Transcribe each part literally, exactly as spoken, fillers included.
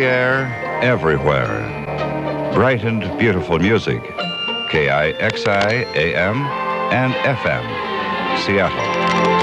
air, everywhere. Bright and beautiful music. K I X I A M and F M, Seattle.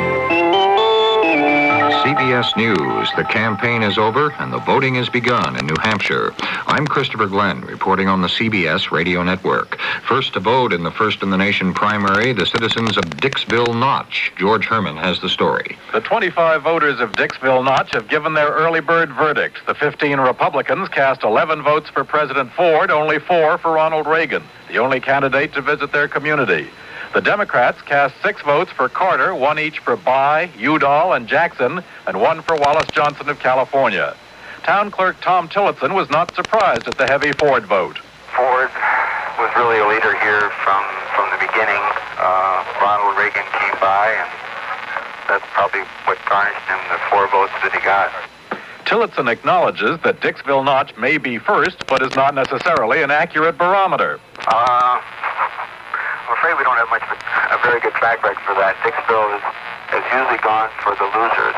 C B S News. The campaign is over and the voting has begun in New Hampshire. I'm Christopher Glenn, reporting on the C B S radio network. First to vote in the first-in-the-nation primary, the citizens of Dixville Notch. George Herman has the story. The twenty-five voters of Dixville Notch have given their early bird verdict. The fifteen Republicans cast eleven votes for President Ford, only four for Ronald Reagan, the only candidate to visit their community. The Democrats cast six votes for Carter, one each for Bayh, Udall, and Jackson, and one for Wallace Johnson of California. Town Clerk Tom Tillotson was not surprised at the heavy Ford vote. Ford was really a leader here from, from the beginning. Uh, Ronald Reagan came by, and that's probably what garnished him the four votes that he got. Tillotson acknowledges that Dixville Notch may be first, but is not necessarily an accurate barometer. Uh, I'm afraid we don't have much of a, a very good track record for that. Dixville has, has usually gone for the losers.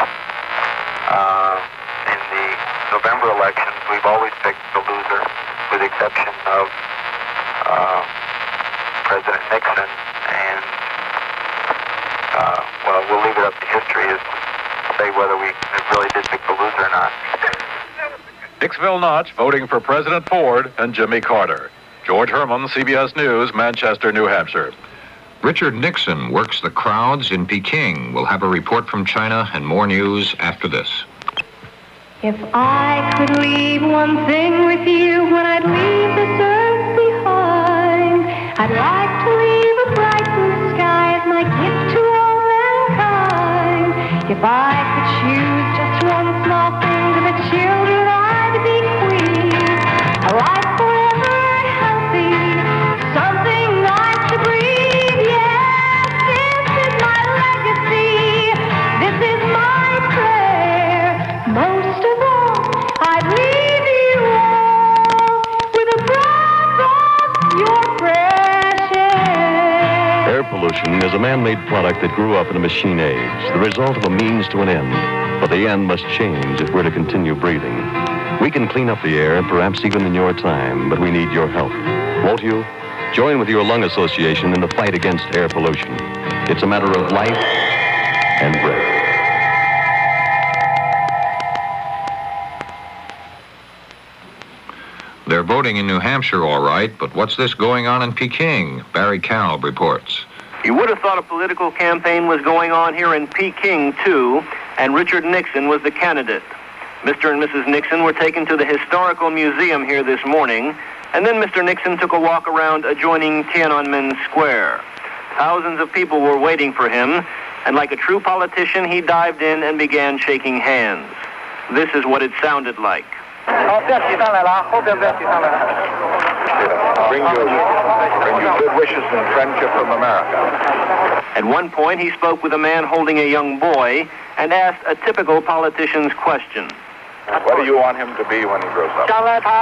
Uh, in the November elections, we've always picked the loser, with the exception of uh, President Nixon. And, uh, well, we'll leave it up to history as to say whether we really did pick the loser or not. Dixville Notch voting for President Ford and Jimmy Carter. George Herman, C B S News, Manchester, New Hampshire. Richard Nixon works the crowds in Peking. We'll have a report from China and more news after this. If I could leave one thing with you when I'd leave this earth behind, I'd like to leave a bright blue sky as my gift to all mankind. If I could choose just one small thing to the children, I'd be queen. A life forever healthy, something nice to breathe. Yes, this is my legacy. This is my prayer. Most of all, I'd leave you all with a breath of your fresh air. Air pollution is a man-made product that grew up in a machine age, the result of a means to an end. But the end must change if we're to continue breathing. We can clean up the air, perhaps even in your time, but we need your help. Won't you? Join with your lung association in the fight against air pollution. It's a matter of life and breath. They're voting in New Hampshire, all right, but what's this going on in Peking? Barry Kalb reports. You would have thought a political campaign was going on here in Peking, too, and Richard Nixon was the candidate. Mister and Missus Nixon were taken to the Historical Museum here this morning, and then Mister Nixon took a walk around adjoining Tiananmen Square. Thousands of people were waiting for him, and like a true politician, he dived in and began shaking hands. This is what it sounded like. Bring you, bring you good wishes and friendship from America. At one point, he spoke with a man holding a young boy and asked a typical politician's question. What do you want him to be when he grows up?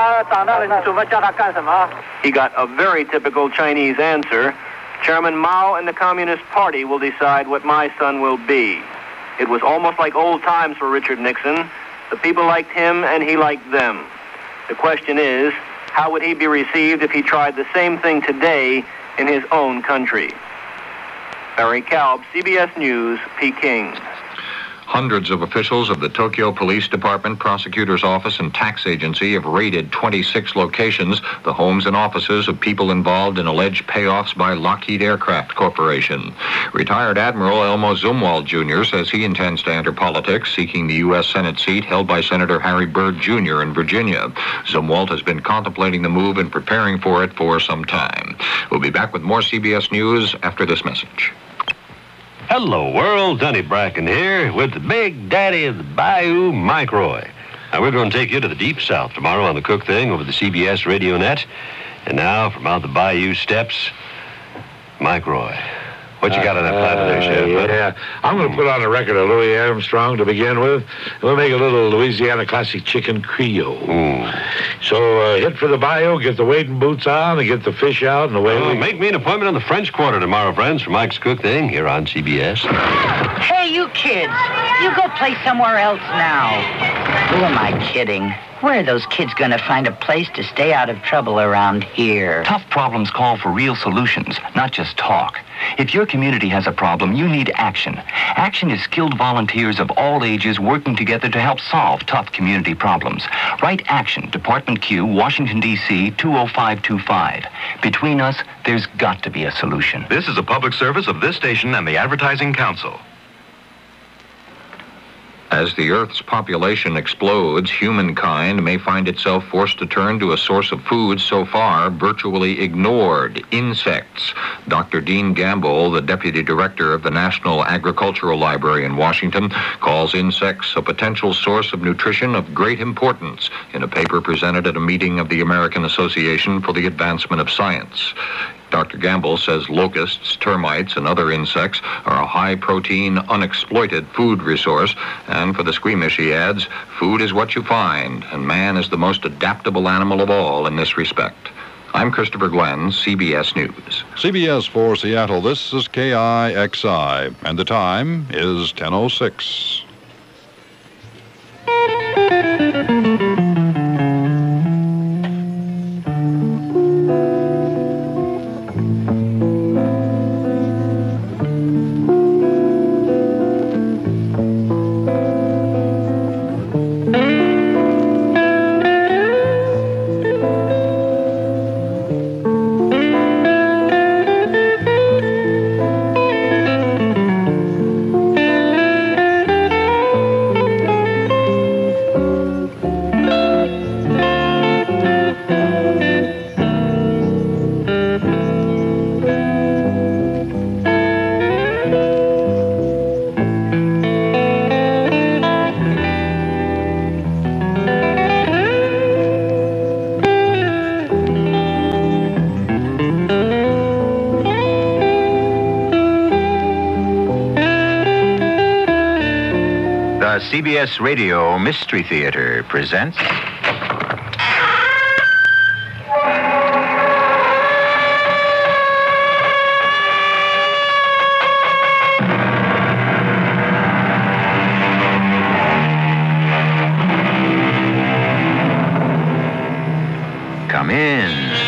He got a very typical Chinese answer. Chairman Mao and the Communist Party will decide what my son will be. It was almost like old times for Richard Nixon. The people liked him and he liked them. The question is, how would he be received if he tried the same thing today in his own country? Barry Kalb, C B S News, Peking. Hundreds of officials of the Tokyo Police Department, Prosecutor's Office, and Tax Agency have raided twenty-six locations, the homes and offices of people involved in alleged payoffs by Lockheed Aircraft Corporation. Retired Admiral Elmo Zumwalt Junior says he intends to enter politics, seeking the U S Senate seat held by Senator Harry Byrd Junior in Virginia. Zumwalt has been contemplating the move and preparing for it for some time. We'll be back with more C B S News after this message. Hello, world. Donnie Bracken here with the big daddy of the Bayou, Mike Roy. Now, we're going to take you to the deep south tomorrow on the Cook Thing over the C B S Radio Net. And now, from out the Bayou steps, Mike Roy. What you got on that platter there, Chef? Uh, yeah, I'm going to put on a record of Louis Armstrong to begin with. We'll make a little Louisiana classic chicken Creole. Mm. So uh, hit for the bayou, get the wading boots on, and get the fish out, and away Oh, we make me an appointment on the French Quarter tomorrow, friends, for Mike's Cook Thing here on C B S. Hey, you kids, you go play somewhere else now. Who am I kidding? Where are those kids going to find a place to stay out of trouble around here? Tough problems call for real solutions, not just talk. If your community has a problem, you need action. Action is skilled volunteers of all ages working together to help solve tough community problems. Write Action, Department Q, Washington, D C two oh five two five. Between us, there's got to be a solution. This is a public service of this station and the Advertising Council. As the Earth's population explodes, humankind may find itself forced to turn to a source of food so far virtually ignored, insects. Doctor Dean Gamble, the Deputy Director of the National Agricultural Library in Washington, calls insects a potential source of nutrition of great importance in a paper presented at a meeting of the American Association for the Advancement of Science. Doctor Gamble says locusts, termites, and other insects are a high-protein, unexploited food resource, and for the squeamish, he adds, food is what you find, and man is the most adaptable animal of all in this respect. I'm Christopher Glenn, C B S News. C B S for Seattle, this is K I X I, and the time is ten oh six. C B S Radio Mystery Theater presents... Come in.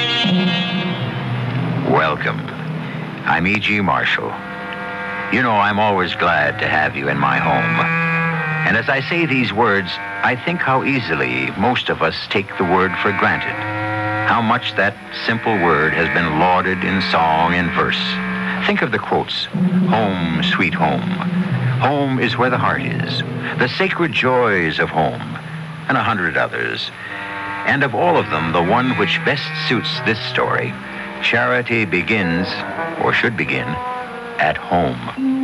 Welcome. I'm E G. Marshall. You know, I'm always glad to have you in my home. And as I say these words, I think how easily most of us take the word for granted. How much that simple word has been lauded in song and verse. Think of the quotes. Home, sweet home. Home is where the heart is. The sacred joys of home. And a hundred others. And of all of them, the one which best suits this story, charity begins, or should begin, at home.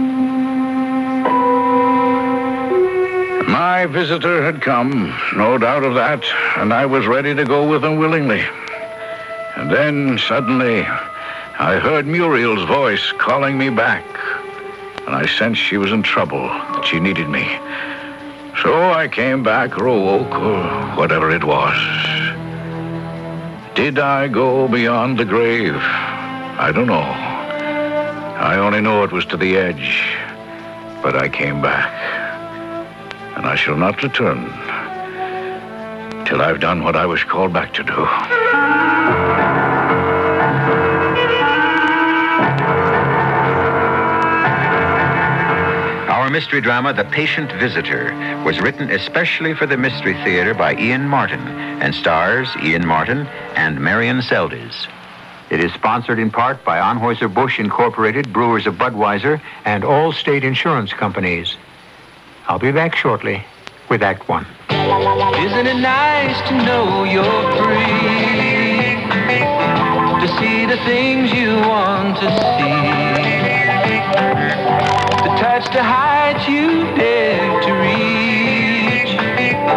My visitor had come, no doubt of that, and I was ready to go with him willingly. And then, suddenly, I heard Muriel's voice calling me back, and I sensed she was in trouble, that she needed me. So I came back, Rowoke, or whatever it was. Did I go beyond the grave? I don't know. I only know it was to the edge, but I came back. And I shall not return till I've done what I was called back to do. Our mystery drama, The Patient Visitor, was written especially for the Mystery Theater by Ian Martin and stars Ian Martin and Marion Seldes. It is sponsored in part by Anheuser-Busch Incorporated, Brewers of Budweiser, and all state insurance companies. I'll be back shortly with Act One. Isn't it nice to know you're free? To see the things you want to see. To touch the heights you dare to reach.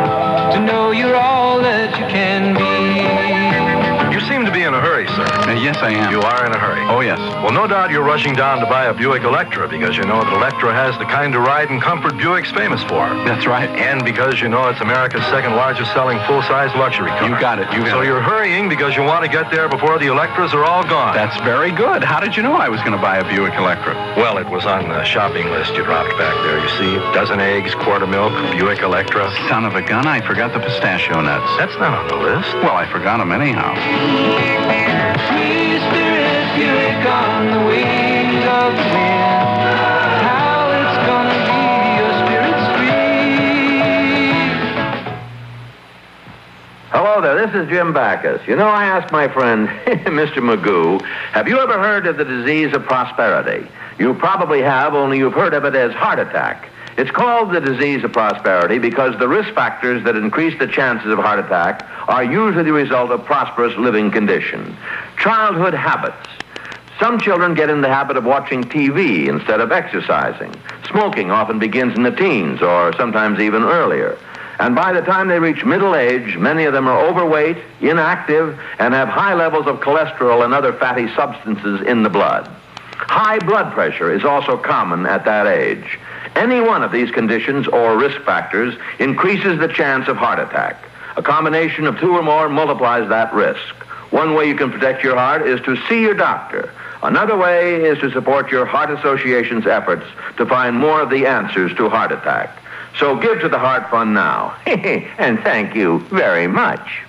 To know you're all that you can be. You seem to be in a hurry, sir. Uh, yeah, Yes, I am. You are in a hurry? Oh, yes. Well, no doubt you're rushing down to buy a Buick Electra because you know that Electra has the kind of ride and comfort Buick's famous for. That's right. And because you know it's America's second largest selling full-size luxury car. You got it. You got so it. you're hurrying because you want to get there before the Electras are all gone. That's very good. How did you know I was going to buy a Buick Electra? Well, it was on the shopping list you dropped back there, you see. Dozen eggs, quart of milk, Buick Electra. Son of a gun, I forgot the pistachio nuts. That's not on the list. Well, I forgot them anyhow. Free spirit Buick on the wings of the wind. How it's gonna be your spirit's free. Hello there, this is Jim Backus. You know, I asked my friend, Mister Magoo, have you ever heard of the disease of prosperity? You probably have, only you've heard of it as heart attack. It's called the disease of prosperity because the risk factors that increase the chances of heart attack are usually the result of prosperous living condition. Childhood habits. Some children get in the habit of watching T V instead of exercising. Smoking often begins in the teens or sometimes even earlier. And by the time they reach middle age, many of them are overweight, inactive, and have high levels of cholesterol and other fatty substances in the blood. High blood pressure is also common at that age. Any one of these conditions or risk factors increases the chance of heart attack. A combination of two or more multiplies that risk. One way you can protect your heart is to see your doctor. Another way is to support your Heart Association's efforts to find more of the answers to heart attack. So give to the Heart Fund now. And thank you very much.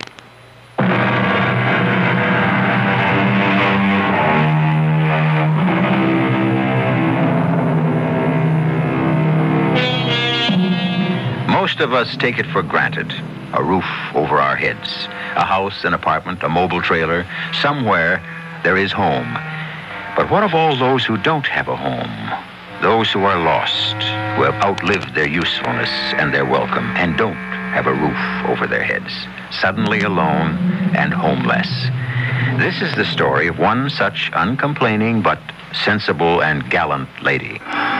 Most of us take it for granted. A roof over our heads, a house, an apartment, a mobile trailer. Somewhere there is home. But what of all those who don't have a home? Those who are lost, who have outlived their usefulness and their welcome, and don't have a roof over their heads, suddenly alone and homeless. This is the story of one such uncomplaining but sensible and gallant lady.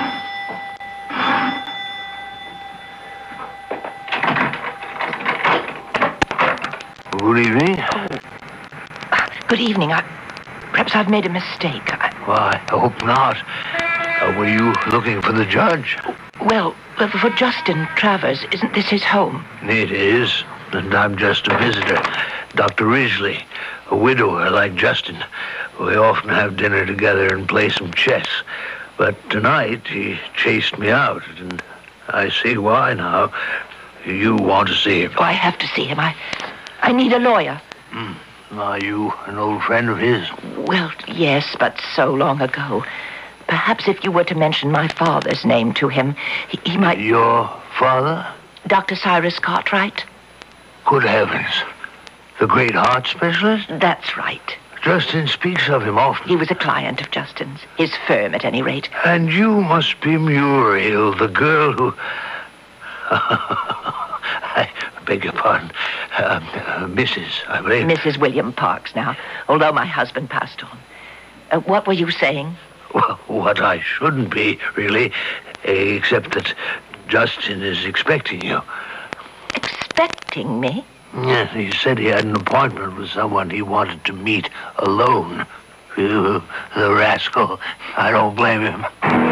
Good evening. Oh. Good evening. I, perhaps I've made a mistake. I... Why, I hope not. Uh, were you looking for the judge? Well, well, for Justin Travers, isn't this his home? It is, and I'm just a visitor. Doctor Ridgely, a widower like Justin. We often have dinner together and play some chess. But tonight, he chased me out, and I see why now. You want to see him. Oh, I have to see him. I... I need a lawyer. Hmm. Are you an old friend of his? Well, yes, but so long ago. Perhaps if you were to mention my father's name to him, he, he might... Your father? Doctor Cyrus Cartwright. Good heavens. The great heart specialist? That's right. Justin speaks of him often. He was a client of Justin's. His firm, at any rate. And you must be Muriel, the girl who... I beg your pardon. Uh, uh, Missus, I believe. Missus William Parks now, although my husband passed on. Uh, what were you saying? Well, what I shouldn't be, really, except that Justin is expecting you. Expecting me? Yes, he said he had an appointment with someone he wanted to meet alone. You, the rascal. I don't blame him.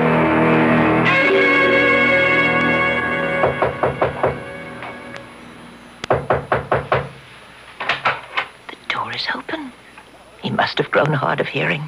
Is open. He must have grown hard of hearing.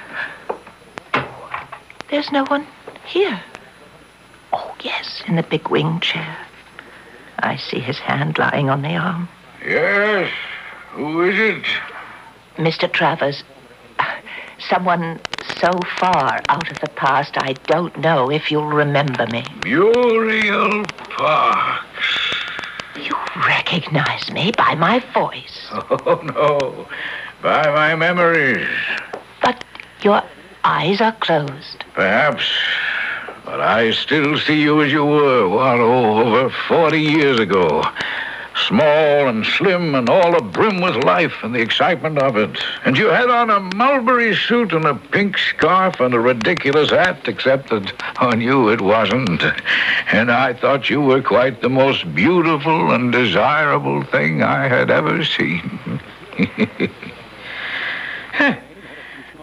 There's no one here. Oh, yes, in the big wing chair. I see his hand lying on the arm. Yes? Who is it? Mister Travers. Someone so far out of the past, I don't know if you'll remember me. Muriel Parks. You recognize me by my voice. Oh, no. By my memories. But your eyes are closed. Perhaps. But I still see you as you were, what, oh, over forty years ago. Small and slim and all abrim with life and the excitement of it. And you had on a mulberry suit and a pink scarf and a ridiculous hat, except that on you it wasn't. And I thought you were quite the most beautiful and desirable thing I had ever seen.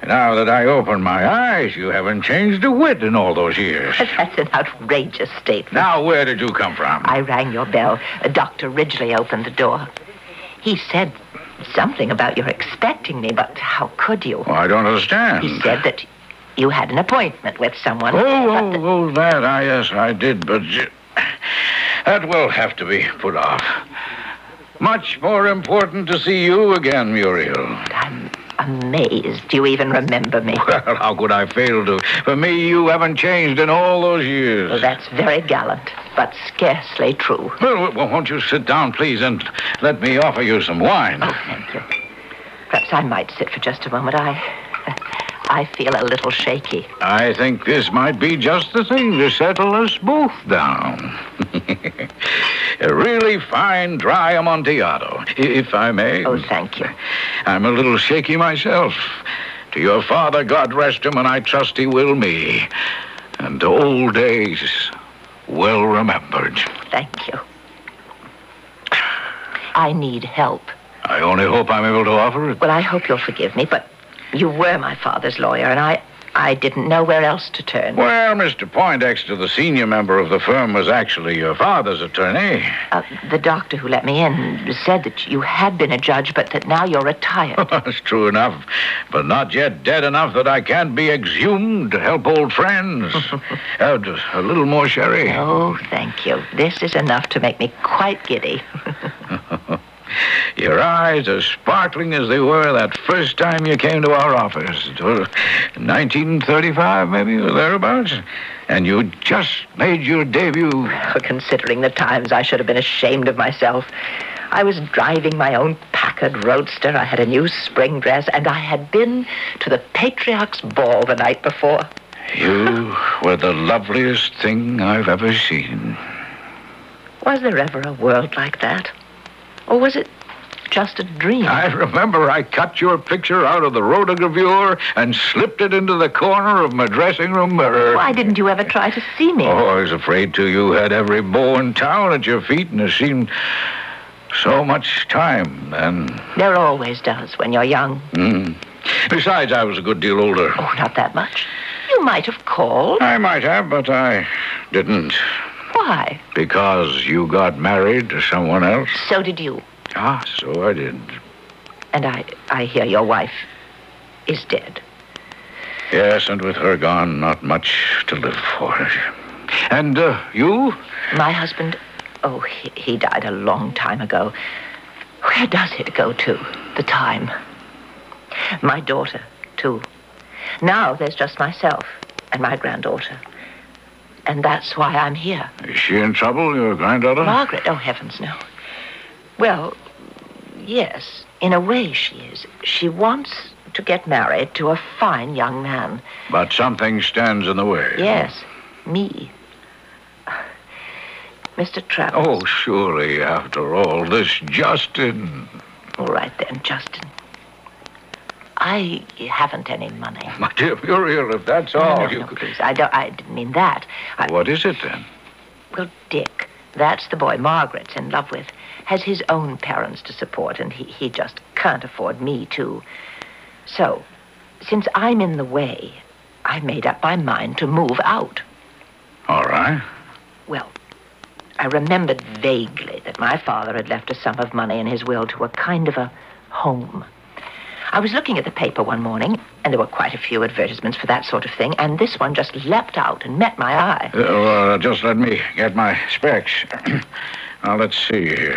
Now that I open my eyes, you haven't changed a whit in all those years. That's an outrageous statement. Now, where did you come from? I rang your bell. Uh, Doctor Ridgely opened the door. He said something about your expecting me, but how could you? Oh, I don't understand. He said that you had an appointment with someone. Oh, oh, the... oh, that, I, yes, I did, but uh, that will have to be put off. Much more important to see you again, Muriel. I'm amazed you even remember me. Well, how could I fail to? For me, you haven't changed in all those years. Well, that's very gallant, but scarcely true. Well, well, won't you sit down, please, and let me offer you some wine? Oh, thank you. Perhaps I might sit for just a moment. I... I feel a little shaky. I think this might be just the thing to settle us both down. A really fine dry Amontillado, if I may. Oh, thank you. I'm a little shaky myself. To your father, God rest him, and I trust he will me. And to old days, well remembered. Thank you. I need help. I only hope I'm able to offer it. Well, I hope you'll forgive me, but you were my father's lawyer, and I, I didn't know where else to turn. Well, Mister Poindexter, the senior member of the firm, was actually your father's attorney. Uh, the doctor who let me in said that you had been a judge, but that now you're retired. That's true enough, but not yet dead enough that I can't be exhumed to help old friends. uh, just a little more sherry. Oh, thank you. This is enough to make me quite giddy. Your eyes are sparkling as they were that first time you came to our office. It was nineteen thirty-five, maybe, or thereabouts. And you just made your debut. Well, considering the times, I should have been ashamed of myself. I was driving my own Packard Roadster. I had a new spring dress, and I had been to the Patriarch's ball the night before. You were the loveliest thing I've ever seen. Was there ever a world like that? Or was it just a dream? I remember I cut your picture out of the rotogravure and slipped it into the corner of my dressing room mirror. Why didn't you ever try to see me? Oh, I was afraid to. You had every beau in town at your feet, and it seemed so much time then. There always does when you're young. Mm. Besides, I was a good deal older. Oh, not that much. You might have called. I might have, but I didn't. Why? Because you got married to someone else. So did you. Ah, so I did. And I, I hear your wife is dead. Yes, and with her gone, not much to live for. And uh, you? My husband, oh, he, he died a long time ago. Where does it go to, the time? My daughter, too. Now there's just myself and my granddaughter. And that's why I'm here. Is she in trouble, your granddaughter? Margaret? Oh, heavens, no. Well, yes, in a way she is. She wants to get married to a fine young man. But something stands in the way. Yes, me. Mister Travers. Oh, surely, after all this, Justin. All right, then, Justin. I haven't any money. My dear Muriel, if that's all no, no, you no, could... please. I don't. I didn't mean that. I... What is it, then? Well, Dick, that's the boy Margaret's in love with, has his own parents to support, and he, he just can't afford me, too. So, since I'm in the way, I made up my mind to move out. All right. Well, I remembered vaguely that my father had left a sum of money in his will to a kind of a home. I was looking at the paper one morning, and there were quite a few advertisements for that sort of thing, and this one just leapt out and met my eye. Uh, well, just let me get my specs. Now, let's see here.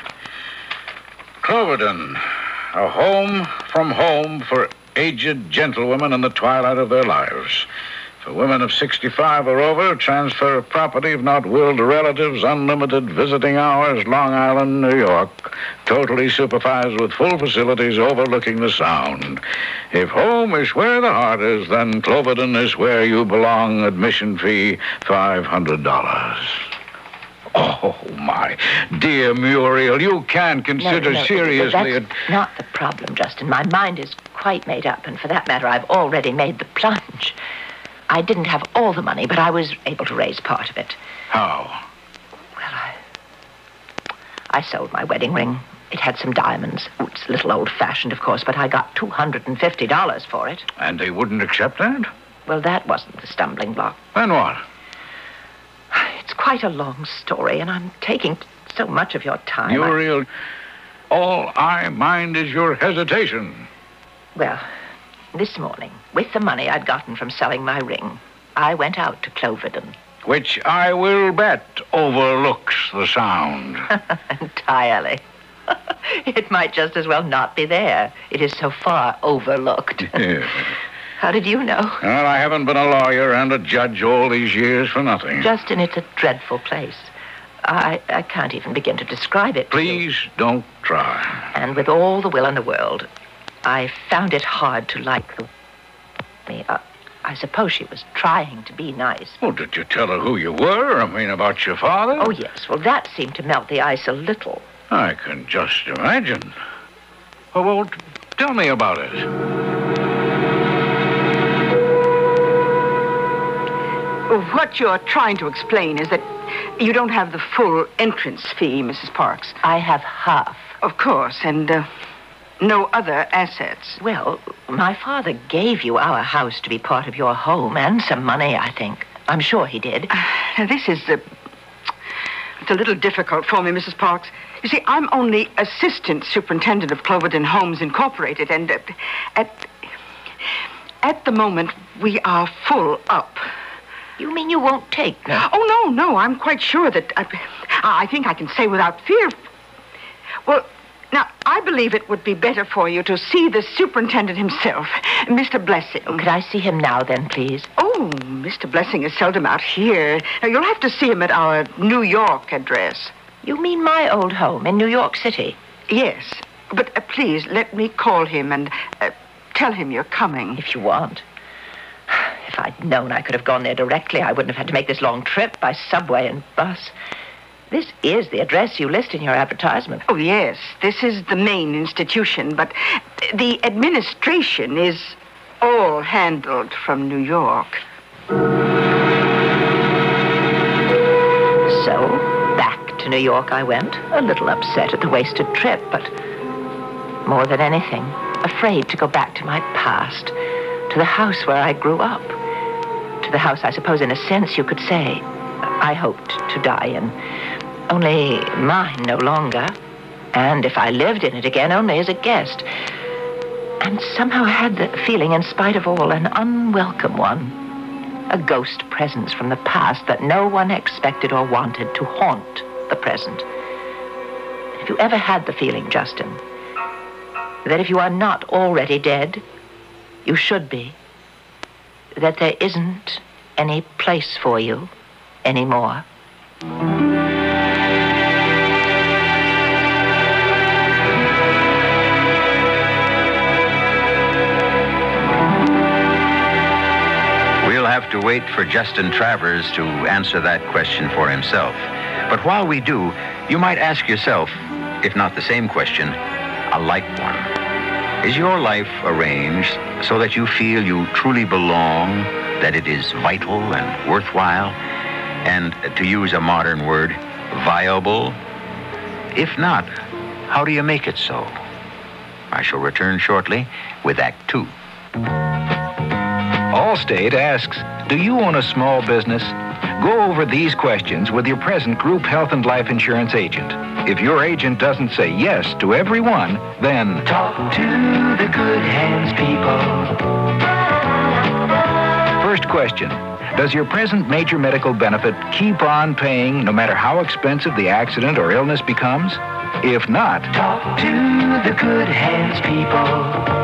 Cloverton, a home from home for aged gentlewomen in the twilight of their lives. For women of sixty-five or over, transfer of property, if not willed to relatives, unlimited visiting hours, Long Island, New York. Totally supervised with full facilities overlooking the Sound. If home is where the heart is, then Cloverton is where you belong. Admission fee, five hundred dollars. Oh, my dear Muriel, you can consider no, no, seriously... That's not the problem, Justin. My mind is quite made up, and for that matter, I've already made the plunge. I didn't have all the money, but I was able to raise part of it. How? Well, I... I sold my wedding ring It had some diamonds. Oh, it's a little old-fashioned, of course, but I got two hundred fifty dollars for it. And they wouldn't accept that? Well, that wasn't the stumbling block. Then what? It's quite a long story, and I'm taking so much of your time. Muriel, all I mind is your hesitation. Well, this morning, with the money I'd gotten from selling my ring, I went out to Cloverden. Which I will bet overlooks the sound. Entirely. It might just as well not be there. It is so far overlooked. How did you know? Well, I haven't been a lawyer and a judge all these years for nothing. Justin, it's a dreadful place. I, I can't even begin to describe it. Please don't try. And with all the will in the world, I found it hard to like the... me. Uh, I suppose she was trying to be nice. Well, did you tell her who you were? I mean, about your father? Oh, yes. Well, that seemed to melt the ice a little. I can just imagine. Well, well tell me about it. What you're trying to explain is that you don't have the full entrance fee, Missus Parks. I have half. Of course, and uh, no other assets. Well, my father gave you our house to be part of your home and some money, I think. I'm sure he did. Uh, this is... Uh, it's a little difficult for me, Missus Parks. You see, I'm only assistant superintendent of Cloverden Homes Incorporated, and uh, at, at the moment, we are full up. You mean you won't take me? Oh, no, no. I'm quite sure that... I, I think I can say without fear... Well, now, I believe it would be better for you to see the superintendent himself, Mister Blessing. Oh, could I see him now, then, please? Oh, Mister Blessing is seldom out here. Now, you'll have to see him at our New York address. You mean my old home in New York City? Yes. But uh, please, let me call him and uh, tell him you're coming. If you want. If I'd known I could have gone there directly, I wouldn't have had to make this long trip by subway and bus. This is the address you list in your advertisement. Oh, yes. This is the main institution, but the administration is all handled from New York. So, back to New York I went, a little upset at the wasted trip, but more than anything, afraid to go back to my past, to the house where I grew up, to the house I suppose in a sense you could say I hoped to die in. Only mine no longer. And if I lived in it again, only as a guest. And somehow I had the feeling, in spite of all, an unwelcome one. A ghost presence from the past that no one expected or wanted to haunt the present. Have you ever had the feeling, Justin, that if you are not already dead, you should be? That there isn't any place for you anymore? We'll have to wait for Justin Travers to answer that question for himself. But while we do, you might ask yourself, if not the same question, a like one. Is your life arranged so that you feel you truly belong, that it is vital and worthwhile, and, to use a modern word, viable? If not, how do you make it so? I shall return shortly with Act Two. Allstate asks, do you own a small business? Go over these questions with your present group health and life insurance agent. If your agent doesn't say yes to every one, then talk to the Good Hands people. First question. Does your present major medical benefit keep on paying no matter how expensive the accident or illness becomes? If not, talk to the Good Hands people.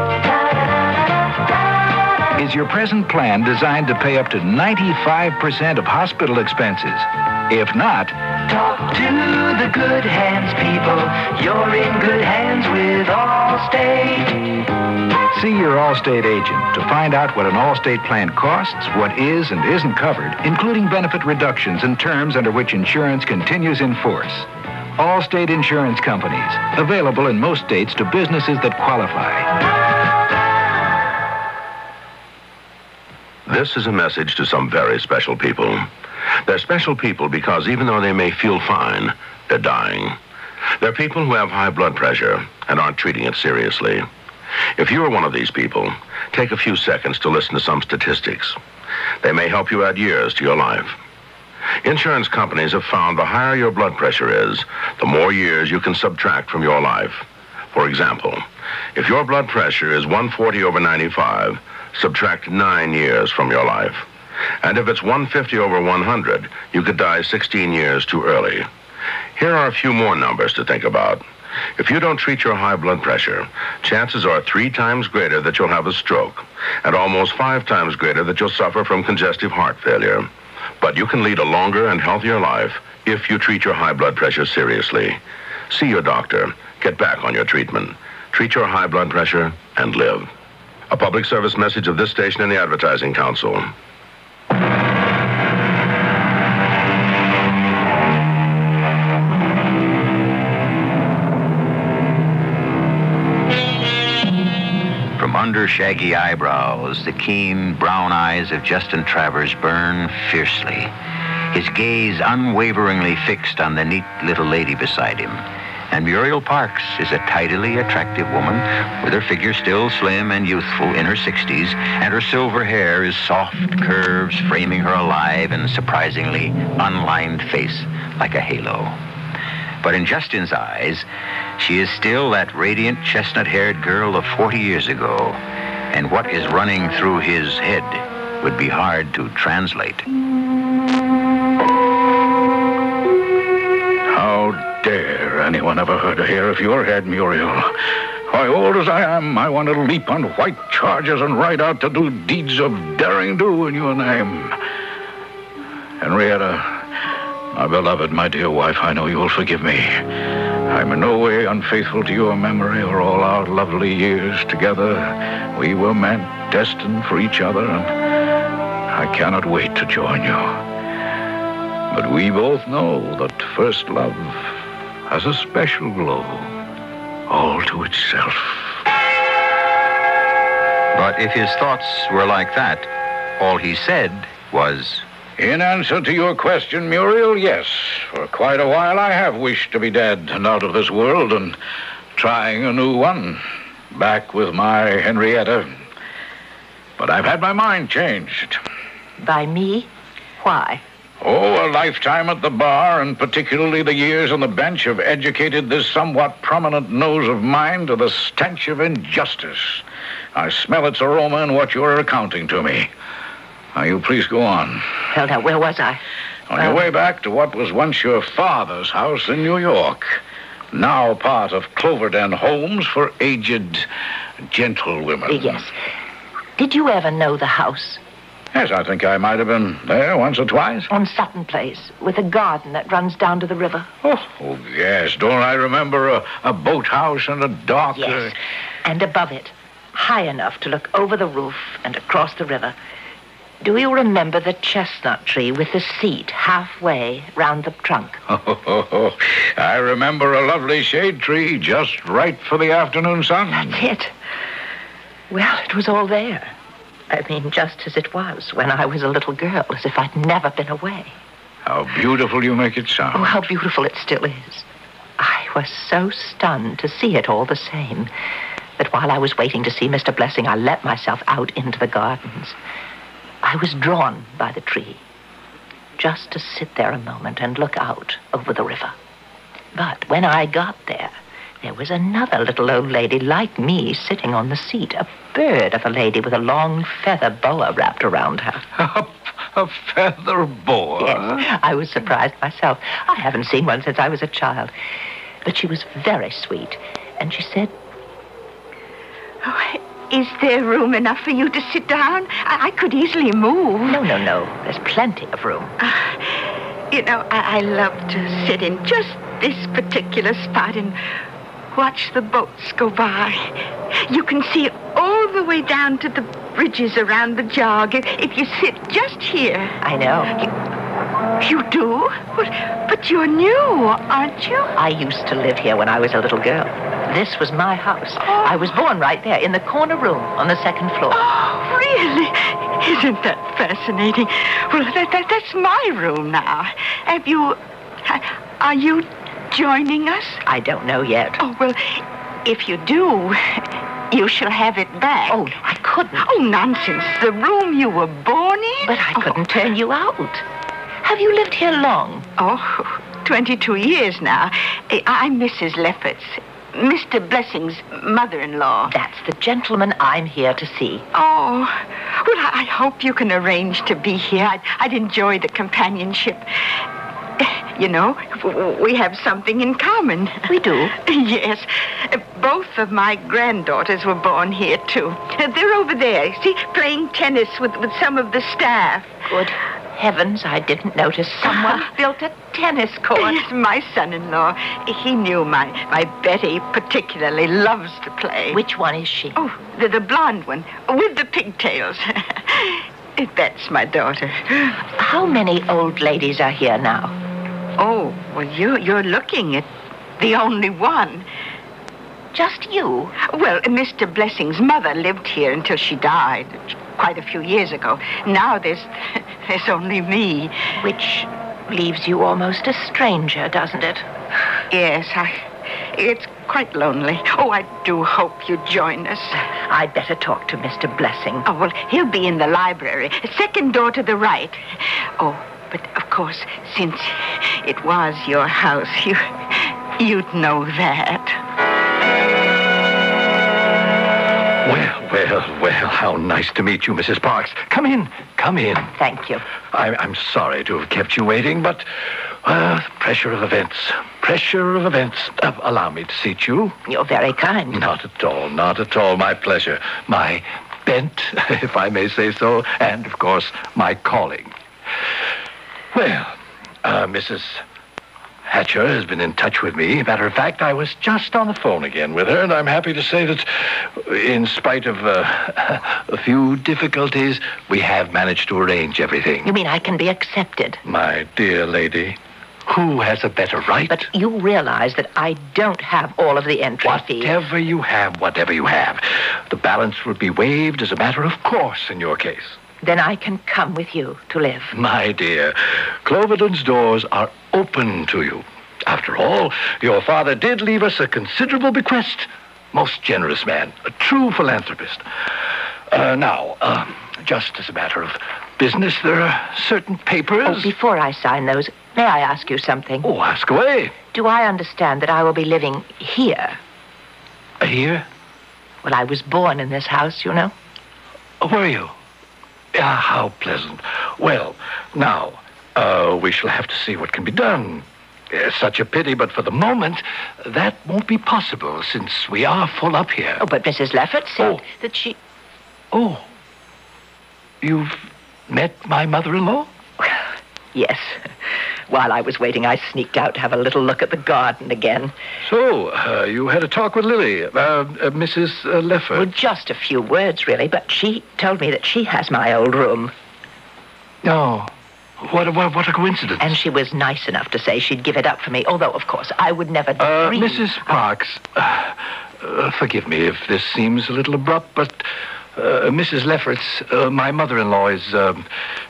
Is your present plan designed to pay up to ninety-five percent of hospital expenses? If not, talk to the Good Hands people. You're in good hands with Allstate. See your Allstate agent to find out what an Allstate plan costs, what is and isn't covered, including benefit reductions and terms under which insurance continues in force. Allstate Insurance Companies, available in most states to businesses that qualify. This is a message to some very special people. They're special people because even though they may feel fine, they're dying. They're people who have high blood pressure and aren't treating it seriously. If you are one of these people, take a few seconds to listen to some statistics. They may help you add years to your life. Insurance companies have found the higher your blood pressure is, the more years you can subtract from your life. For example, if your blood pressure is one forty over ninety-five, subtract nine years from your life. And if it's one fifty over one hundred, you could die sixteen years too early. Here are a few more numbers to think about. If you don't treat your high blood pressure, chances are three times greater that you'll have a stroke, and almost five times greater that you'll suffer from congestive heart failure. But you can lead a longer and healthier life if you treat your high blood pressure seriously. See your doctor. Get back on your treatment. Treat your high blood pressure and live. A public service message of this station and the Advertising Council. From under shaggy eyebrows, the keen brown eyes of Justin Travers burn fiercely, his gaze unwaveringly fixed on the neat little lady beside him. And Muriel Parks is a tidily attractive woman, with her figure still slim and youthful in her sixties, and her silver hair is soft curves framing her alive and surprisingly unlined face like a halo. But in Justin's eyes, she is still that radiant chestnut-haired girl of forty years ago, and what is running through his head would be hard to translate. How dare anyone ever hurt a hair of your head, Muriel? Why, old as I am, I want to leap on white chargers and ride out to do deeds of daring-do in your name. Henrietta, my beloved, my dear wife, I know you'll forgive me. I'm in no way unfaithful to your memory or all our lovely years together. We were meant, destined for each other, and I cannot wait to join you. But we both know that first love has a special glow all to itself. But if his thoughts were like that, all he said was... In answer to your question, Muriel, yes. For quite a while I have wished to be dead and out of this world and trying a new one. Back with my Henrietta. But I've had my mind changed. By me? Why? Oh, a lifetime at the bar, and particularly the years on the bench, have educated this somewhat prominent nose of mine to the stench of injustice. I smell its aroma in what you're accounting to me. Now, you please go on. Well, now, where was I? On your way back to what was once your father's house in New York, now part of Cloverdale Homes for aged gentlewomen. Yes. Did you ever know the house? Yes, I think I might have been there once or twice. On Sutton Place, with a garden that runs down to the river. Oh, oh yes. Don't I remember a, a boathouse and a dock? Yes. Uh... And above it, high enough to look over the roof and across the river. Do you remember the chestnut tree with the seat halfway round the trunk? Oh, oh, oh. I remember a lovely shade tree just right for the afternoon sun. That's it. Well, it was all there. I mean, just as it was when I was a little girl, as if I'd never been away. How beautiful you make it sound. Oh, how beautiful it still is. I was so stunned to see it all the same that while I was waiting to see Mister Blessing, I let myself out into the gardens. I was drawn by the tree, just to sit there a moment and look out over the river. But when I got there, there was another little old lady like me sitting on the seat, a bird of a lady with a long feather boa wrapped around her. A, a feather boa? Yes, I was surprised myself. I haven't seen one since I was a child. But she was very sweet, and she said... Oh, is there room enough for you to sit down? I, I could easily move. No, no, no. There's plenty of room. Uh, you know, I, I love to sit in just this particular spot and watch the boats go by. You can see all the way down to the bridges around the jog if, if you sit just here. I know. You, you do? But, but you're new, aren't you? I used to live here when I was a little girl. This was my house. Oh. I was born right there in the corner room on the second floor. Oh, really? Isn't that fascinating? Well, that, that, that's my room now. Have you... Are you joining us? I don't know yet. Oh, well, if you do, you shall have it back. Oh, I couldn't. Oh, nonsense. The room you were born in? But I couldn't turn you out. Have you lived here long? Oh, twenty-two years now. I- I'm Missus Lefferts, Mister Blessing's mother-in-law. That's the gentleman I'm here to see. Oh, well, I I hope you can arrange to be here. I'd, I'd enjoy the companionship. You know, w- we have something in common. We do? Yes. Both of my granddaughters were born here, too. They're over there, see, playing tennis with, with some of the staff. Good heavens, I didn't notice someone built a tennis court. Yes, my son-in-law. He knew my, my Betty particularly loves to play. Which one is she? Oh, the, the blonde one, with the pigtails. That's my daughter. How many old ladies are here now? Oh, well, you, you're looking at the only one. Just you? Well, Mister Blessing's mother lived here until she died quite a few years ago. Now there's, there's only me. Which leaves you almost a stranger, doesn't it? Yes, I... It's quite lonely. Oh, I do hope you join us. I'd better talk to Mister Blessing. Oh, well, he'll be in the library. Second door to the right. Oh, but of course, since it was your house, you, you'd know that. Well, well, well, how nice to meet you, Missus Parks. Come in, come in. Thank you. I, I'm sorry to have kept you waiting, but uh, pressure of events, pressure of events. Uh, allow me to seat you. You're very kind. Not at all, not at all. My pleasure. My bent, if I may say so, and, of course, my calling. Well, uh, Missus Hatcher has been in touch with me. Matter of fact, I was just on the phone again with her, and I'm happy to say that in spite of uh, a few difficulties, we have managed to arrange everything. You mean I can be accepted? My dear lady, who has a better right? But you realize that I don't have all of the entry fees. Whatever you have, whatever you have. The balance would be waived as a matter of course in your case. Then I can come with you to live. My dear, Cloverden's doors are open to you. After all, your father did leave us a considerable bequest. Most generous man, a true philanthropist. Uh, now, uh, just as a matter of business, there are certain papers... Oh, before I sign those, may I ask you something? Oh, ask away. Do I understand that I will be living here? Here? Well, I was born in this house, you know. Oh, were you? Ah, how pleasant. Well, now, uh, we shall have to see what can be done. Uh, such a pity, but for the moment, that won't be possible, since we are full up here. Oh, but Missus Leffert said oh. that she... Oh. You've met my mother-in-law? Yes. While I was waiting, I sneaked out to have a little look at the garden again. So, uh, you had a talk with Lily, uh, uh, Missus Uh, Leffert? Well, just a few words, really, but she told me that she has my old room. Oh, what, what, what a coincidence. And she was nice enough to say she'd give it up for me, although, of course, I would never Uh, dream... Missus Parks, uh, uh, forgive me if this seems a little abrupt, but uh, Missus Lefferts, uh, my mother-in-law, is... Um,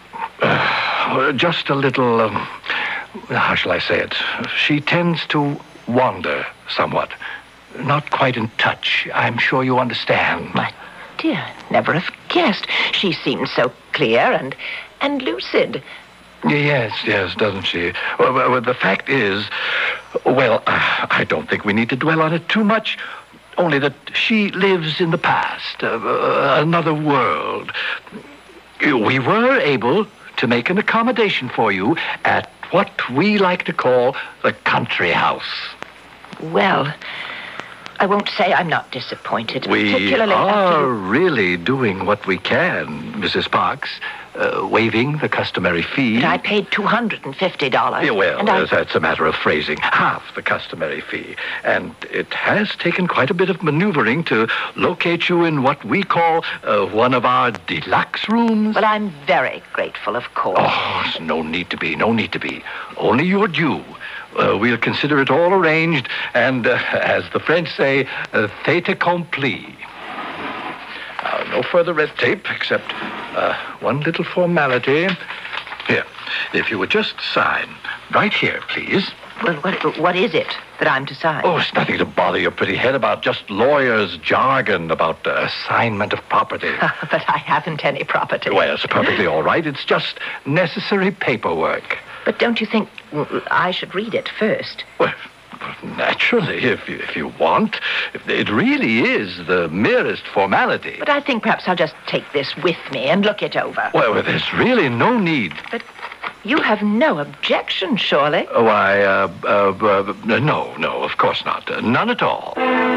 Uh, just a little, um, how shall I say it? She tends to wander somewhat. Not quite in touch. I'm sure you understand. My dear, never have guessed. She seems so clear and, and lucid. Yes, yes, doesn't she? Well, well, the fact is, well, uh, I don't think we need to dwell on it too much. Only that she lives in the past, uh, uh, another world. We were able to make an accommodation for you at what we like to call the country house. Well, I won't say I'm not disappointed. We particularly are after you... really doing what we can, Missus Parks, uh, waiving the customary fee. But I paid two hundred fifty dollars. Yeah, well, and I... that's a matter of phrasing. Half the customary fee. And it has taken quite a bit of maneuvering to locate you in what we call uh, one of our deluxe rooms. Well, I'm very grateful, of course. Oh, there's no need to be, no need to be. Only your due. Uh, we'll consider it all arranged, and uh, as the French say, uh, fait accompli. Uh, no further red tape, except uh, one little formality. Here, if you would just sign right here, please. Well, what, what is it that I'm to sign? Oh, it's nothing to bother your pretty head about. Just lawyers' jargon about uh, assignment of property. But I haven't any property. Well, it's perfectly all right. It's just necessary paperwork. But don't you think I should read it first? Well, naturally, if you, if you want. It really is the merest formality. But I think perhaps I'll just take this with me and look it over. Well, well there's really no need. But you have no objection, surely? Oh, I, uh, uh, uh, no, no, of course not. Uh, none at all.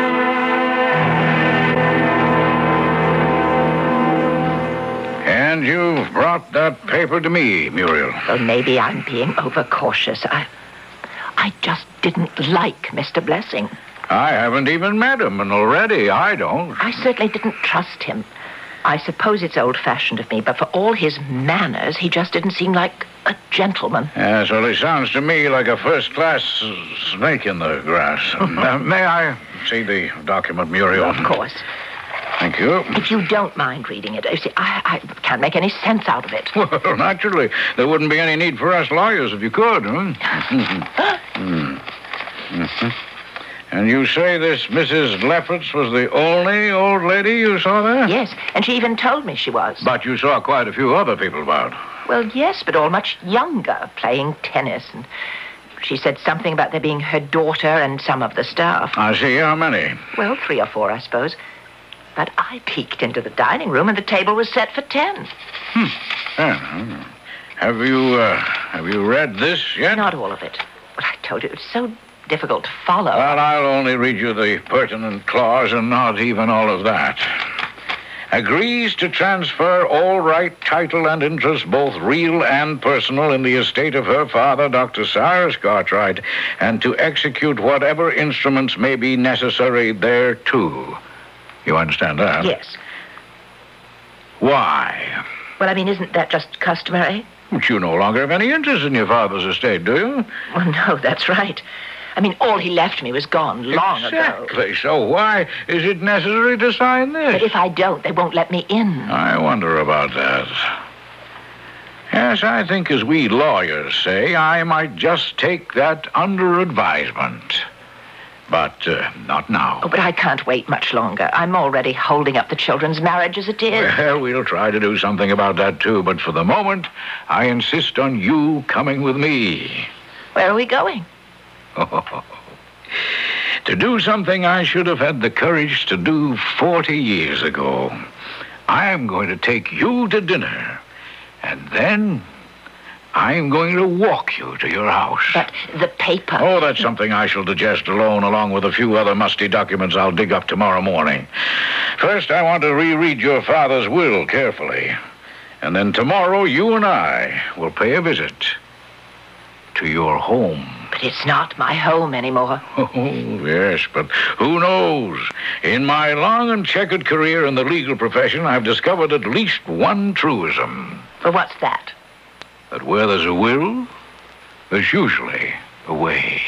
And you've brought that paper to me, Muriel. Well, maybe I'm being overcautious. I, I just didn't like Mister Blessing. I haven't even met him, and already I don't. I certainly didn't trust him. I suppose it's old-fashioned of me, but for all his manners, he just didn't seem like a gentleman. Yes, well, he sounds to me like a first-class snake in the grass. uh, may I see the document, Muriel? Of course. Thank you. If you don't mind reading it. You see, I, I can't make any sense out of it. Well, naturally. There wouldn't be any need for us lawyers if you could, huh? mm. mm-hmm. And you say this Missus Lefferts was the only old lady you saw there? Yes, and she even told me she was. But you saw quite a few other people about. Well, yes, but all much younger, playing tennis. And she said something about there being her daughter and some of the staff. I see. How many? Well, three or four, I suppose. But I peeked into the dining room, and the table was set for ten. Hmm. Yeah. Have you, uh, have you read this yet? Not all of it. But I told you, it's so difficult to follow. Well, I'll only read you the pertinent clause and not even all of that. Agrees to transfer all right, title, and interest, both real and personal, in the estate of her father, Doctor Cyrus Cartwright, and to execute whatever instruments may be necessary thereto. You understand that? Yes. Why? Well, I mean, isn't that just customary? But you no longer have any interest in your father's estate, do you? Well, no, that's right. I mean, all he left me was gone long exactly. ago. Exactly. So why is it necessary to sign this? But if I don't, they won't let me in. I wonder about that. Yes, I think, as we lawyers say, I might just take that under advisement. But uh, not now. Oh, but I can't wait much longer. I'm already holding up the children's marriage as it is. Well, we'll try to do something about that, too. But for the moment, I insist on you coming with me. Where are we going? Oh, to do something I should have had the courage to do forty years ago. I'm going to take you to dinner, and then I'm going to walk you to your house. But the paper... Oh, that's something I shall digest alone, along with a few other musty documents I'll dig up tomorrow morning. First, I want to reread your father's will carefully. And then tomorrow, you and I will pay a visit to your home. But it's not my home anymore. Oh, yes, but who knows? In my long and checkered career in the legal profession, I've discovered at least one truism. Well, what's that? That where there's a will, there's usually a way.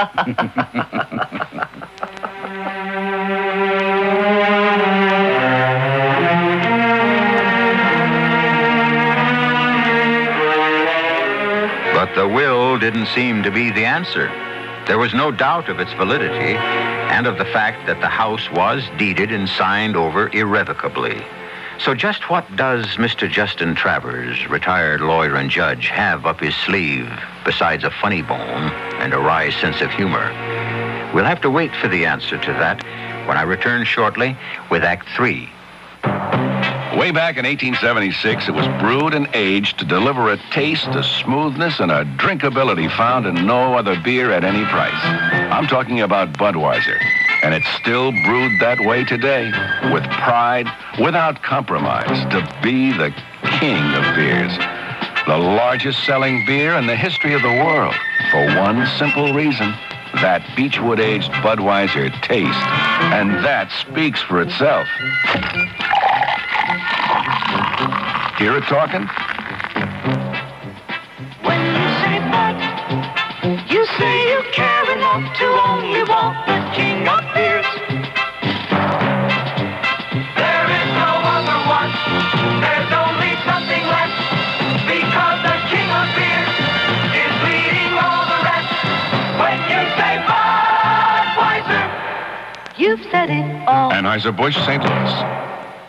But the will didn't seem to be the answer. There was no doubt of its validity and of the fact that the house was deeded and signed over irrevocably. So just what does Mister Justin Travers, retired lawyer and judge, have up his sleeve besides a funny bone and a wry sense of humor? We'll have to wait for the answer to that when I return shortly with Act Three. Way back in eighteen seventy-six, it was brewed and aged to deliver a taste, a smoothness, and a drinkability found in no other beer at any price. I'm talking about Budweiser. And it's still brewed that way today, with pride, without compromise, to be the king of beers. The largest selling beer in the history of the world, for one simple reason: that Beechwood-aged Budweiser taste. And that speaks for itself. Hear it talking? When you say Bud, you say you care enough to only want the king of beers. There is no other one. There's only something left, because the king of beers is leading all the rest. When you've said it all. Anheuser-Busch, Saint Louis.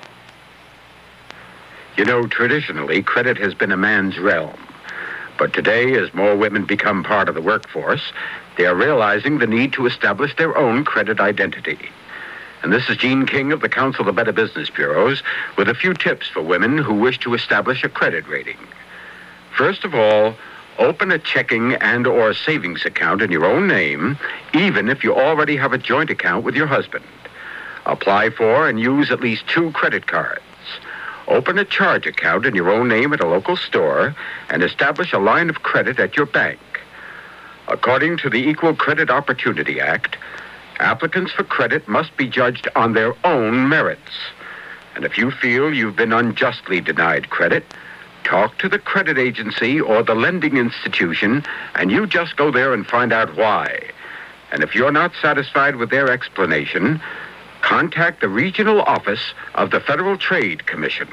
You know, traditionally, credit has been a man's realm. But today, as more women become part of the workforce, they are realizing the need to establish their own credit identity. And this is Gene King of the Council of Better Business Bureaus with a few tips for women who wish to establish a credit rating. First of all, open a checking and or savings account in your own name, even if you already have a joint account with your husband. Apply for and use at least two credit cards. Open a charge account in your own name at a local store and establish a line of credit at your bank. According to the Equal Credit Opportunity Act, applicants for credit must be judged on their own merits. And if you feel you've been unjustly denied credit, talk to the credit agency or the lending institution, and you just go there and find out why. And if you're not satisfied with their explanation, contact the regional office of the Federal Trade Commission.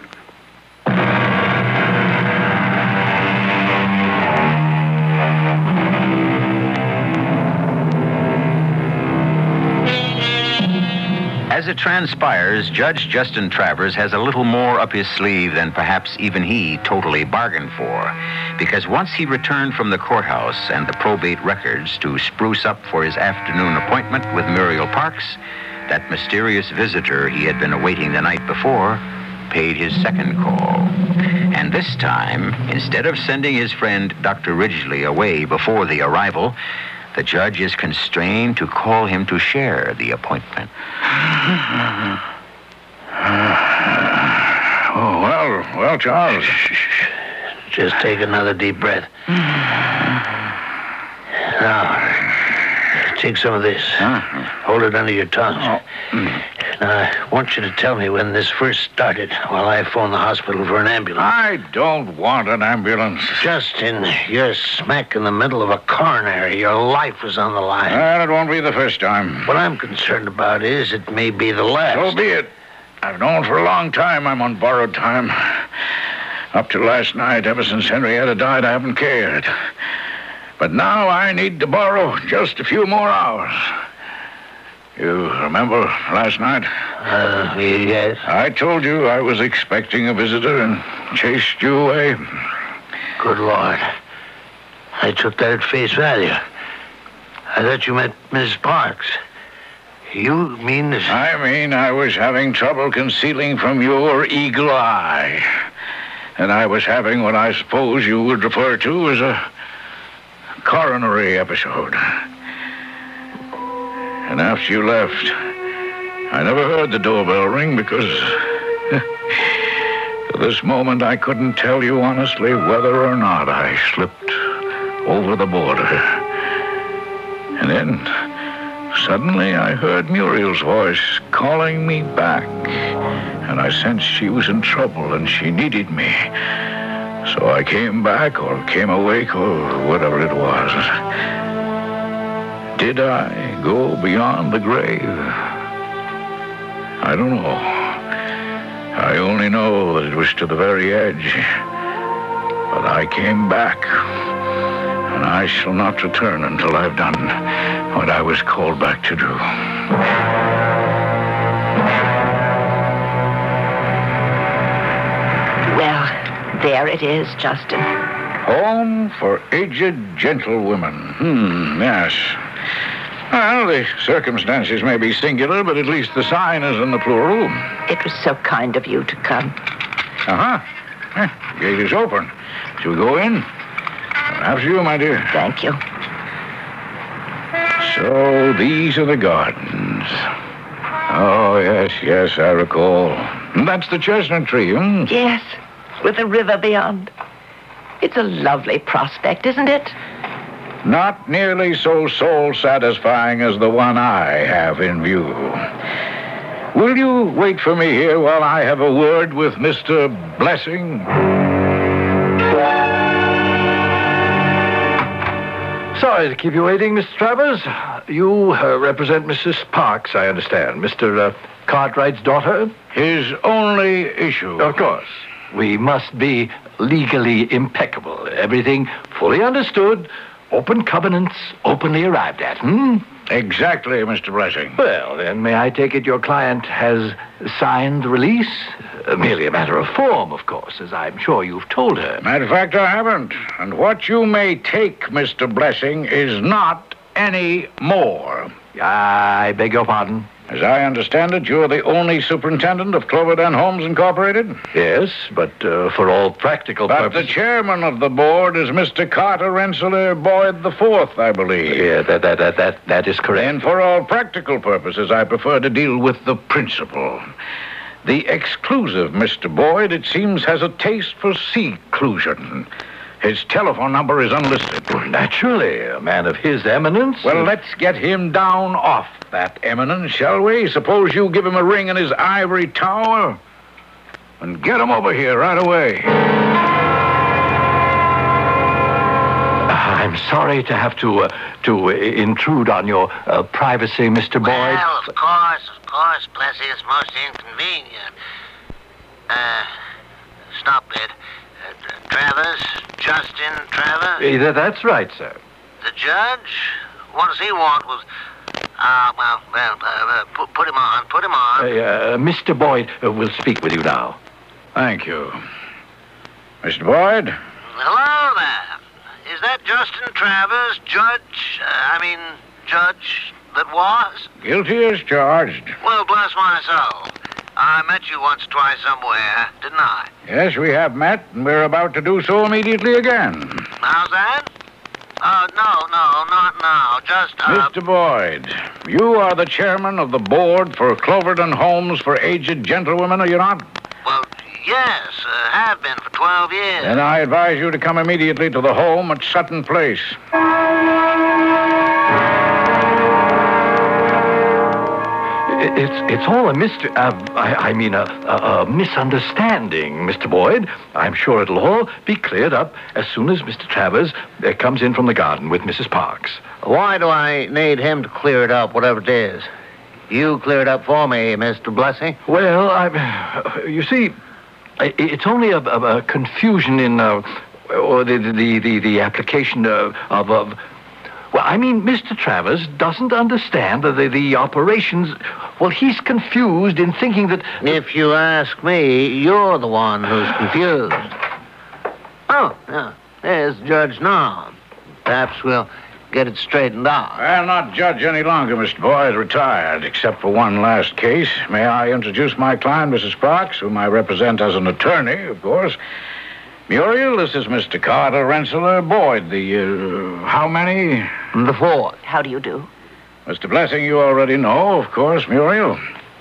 As it transpires, Judge Justin Travers has a little more up his sleeve than perhaps even he totally bargained for. Because once he returned from the courthouse and the probate records to spruce up for his afternoon appointment with Muriel Parks, that mysterious visitor he had been awaiting the night before paid his second call. And this time, instead of sending his friend Doctor Ridgely away before the arrival, the judge is constrained to call him to share the appointment. Oh, well, well, Charles. Just take another deep breath. Now, take some of this. Huh? Hold it under your tongue. Oh. Now, I want you to tell me when this first started while I phone the hospital for an ambulance. I don't want an ambulance. Justin, you're smack in the middle of a coronary. Your life is on the line. Well, it won't be the first time. What I'm concerned about is it may be the last. So be it. I've known for a long time I'm on borrowed time. Up to last night, ever since Henrietta died, I haven't cared. But now I need to borrow just a few more hours. You remember last night? Uh, yes. I told you I was expecting a visitor and chased you away. Good Lord. I took that at face value. I thought you meant Missus Parks. You mean this? I mean I was having trouble concealing from your eagle eye. And I was having what I suppose you would refer to as a coronary episode. And after you left, I never heard the doorbell ring because to this moment I couldn't tell you honestly whether or not I slipped over the border. And then suddenly I heard Muriel's voice calling me back. And I sensed she was in trouble and she needed me. So I came back or came awake or whatever it was. Did I go beyond the grave? I don't know. I only know that it was to the very edge. But I came back. And I shall not return until I've done what I was called back to do. Well, there it is, Justin. Home for aged gentlewomen. Hmm, yes. Well, the circumstances may be singular, but at least the sign is in the plural. It was so kind of you to come. Uh-huh. Eh, the gate is open. Shall we go in? After you, my dear. Thank you. So these are the gardens. Oh, yes, yes, I recall. And that's the chestnut tree, hmm? Yes, with the river beyond. It's a lovely prospect, isn't it? Not nearly so soul-satisfying as the one I have in view. Will you wait for me here while I have a word with Mister Blessing? Sorry to keep you waiting, Mister Travers. You uh, represent Missus Parks, I understand. Mister Uh, Cartwright's daughter? His only issue. Of course. We must be legally impeccable. Everything fully understood. Open covenants, openly arrived at, hmm? Exactly, Mister Blessing. Well, then, may I take it your client has signed the release? Uh, merely a matter of form, of course, as I'm sure you've told her. Matter of fact, I haven't. And what you may take, Mister Blessing, is not any more. I beg your pardon? As I understand it, you're the only superintendent of Cloverdale Homes Incorporated? Yes, but uh, for all practical but purposes... But the chairman of the board is Mister Carter Rensselaer Boyd the Fourth, I believe. Yeah, that, that, that, that, that is correct. And for all practical purposes, I prefer to deal with the principal. The exclusive Mister Boyd, it seems, has a taste for seclusion. His telephone number is unlisted. Well, naturally, a man of his eminence. Well, let's get him down off that eminence, shall we? Suppose you give him a ring in his ivory tower and get him over here right away. I'm sorry to have to uh, to uh, intrude on your uh, privacy, Mister Boyd. Well, of course, of course, Blessy, it's most inconvenient. Uh, stop it. Uh, Travers, Justin Travers? Either that's right, sir. The judge? What does he want was... Uh, well, well, uh, put, put him on, put him on. Uh, uh, Mister Boyd uh, will speak with you now. Thank you. Mister Boyd? Hello there. Is that Justin Travers, judge, uh, I mean, judge that was? Guilty as charged. Well, bless my soul. I met you once or twice somewhere, didn't I? Yes, we have met, and we're about to do so immediately again. How's that? Uh, no, no, not now. Just, uh... Mister Boyd, you are the chairman of the board for Cloverdale Homes for Aged Gentlewomen, are you not? Well, yes, uh, have been for twelve years. Then I advise you to come immediately to the home at Sutton Place. It's it's all a mystery. Uh, I, I mean, a, a, a misunderstanding, Mister Boyd. I'm sure it'll all be cleared up as soon as Mister Travers uh, comes in from the garden with Missus Parks. Why do I need him to clear it up, whatever it is? You clear it up for me, Mister Blessing. Well, I, you see, it's only a, a, a confusion in uh, or the, the the the application of of. of Well, I mean, Mister Travers doesn't understand the, the, the operations. Well, he's confused in thinking that... If you ask me, you're the one who's confused. Oh, yeah. There's the judge now. Perhaps we'll get it straightened out. I'll not judge any longer, Mister Boyd. Retired, except for one last case. May I introduce my client, Missus Parks, whom I represent as an attorney, of course. Muriel, this is Mister Carter Rensselaer Boyd, the, uh, how many? The fourth. How do you do? Mister Blessing, you already know, of course, Muriel.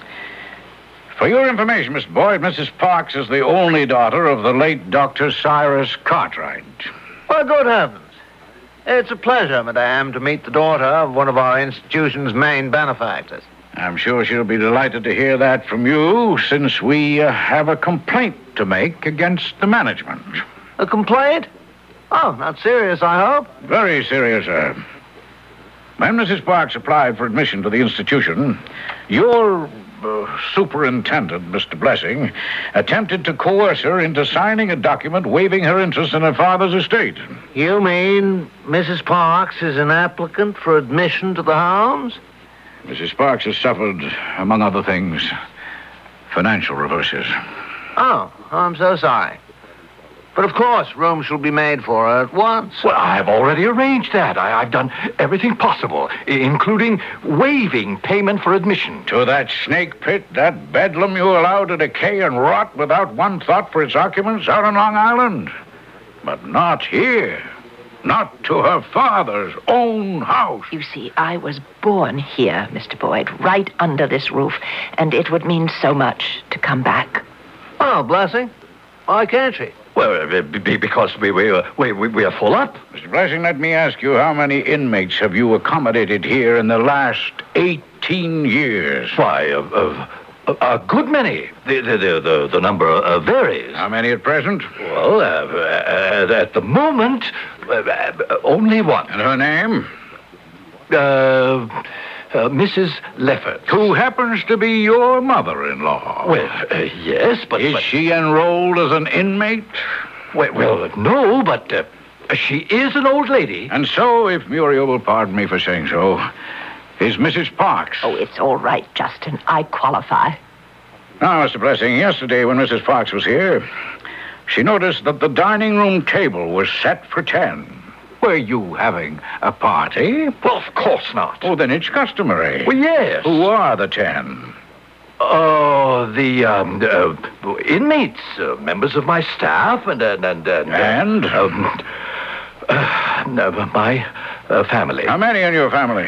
For your information, Mister Boyd, Missus Parks is the only daughter of the late Doctor Cyrus Cartwright. Well, good heavens. It's a pleasure, madame, to meet the daughter of one of our institution's main benefactors. I'm sure she'll be delighted to hear that from you, since we uh, have a complaint to make against the management. A complaint? Oh, not serious, I hope. Very serious, sir. When Missus Parks applied for admission to the institution, your uh, superintendent, Mister Blessing, attempted to coerce her into signing a document waiving her interest in her father's estate. You mean Missus Parks is an applicant for admission to the Homes? Missus Parks has suffered, among other things, financial reverses. Oh, I'm so sorry. But of course, room shall be made for her at once. Well, I've already arranged that. I, I've done everything possible, I- including waiving payment for admission. To that snake pit, that bedlam you allow to decay and rot without one thought for its occupants out on Long Island. But not here. Not to her father's own house. You see, I was born here, Mister Boyd, right under this roof, and it would mean so much to come back. Oh, Blessing. Why can't she? Well, uh, be- because we, we, uh, we, we, we are full up. Mister Blessing, let me ask you, how many inmates have you accommodated here in the last eighteen years? Why, uh, uh, a, a good many. The, the, the, the, the number uh, varies. How many at present? Well, uh, uh, at the moment, uh, uh, only one. And her name? Uh... Uh, Missus Leffert. Who happens to be your mother-in-law. Well, uh, yes, but... Is but, she enrolled as an inmate? Well, well no, but uh, she is an old lady. And so, if Muriel will pardon me for saying so, is Missus Parks. Oh, it's all right, Justin. I qualify. Now, Mister Blessing, yesterday when Missus Parks was here, she noticed that the dining room table was set for ten. Were you having a party? Well, of course not. Oh, then it's customary. Well, yes. Who are the ten? Oh, the um, uh, inmates, uh, members of my staff, and and and and, and? Uh, um, uh, uh, my uh, family. How many in your family?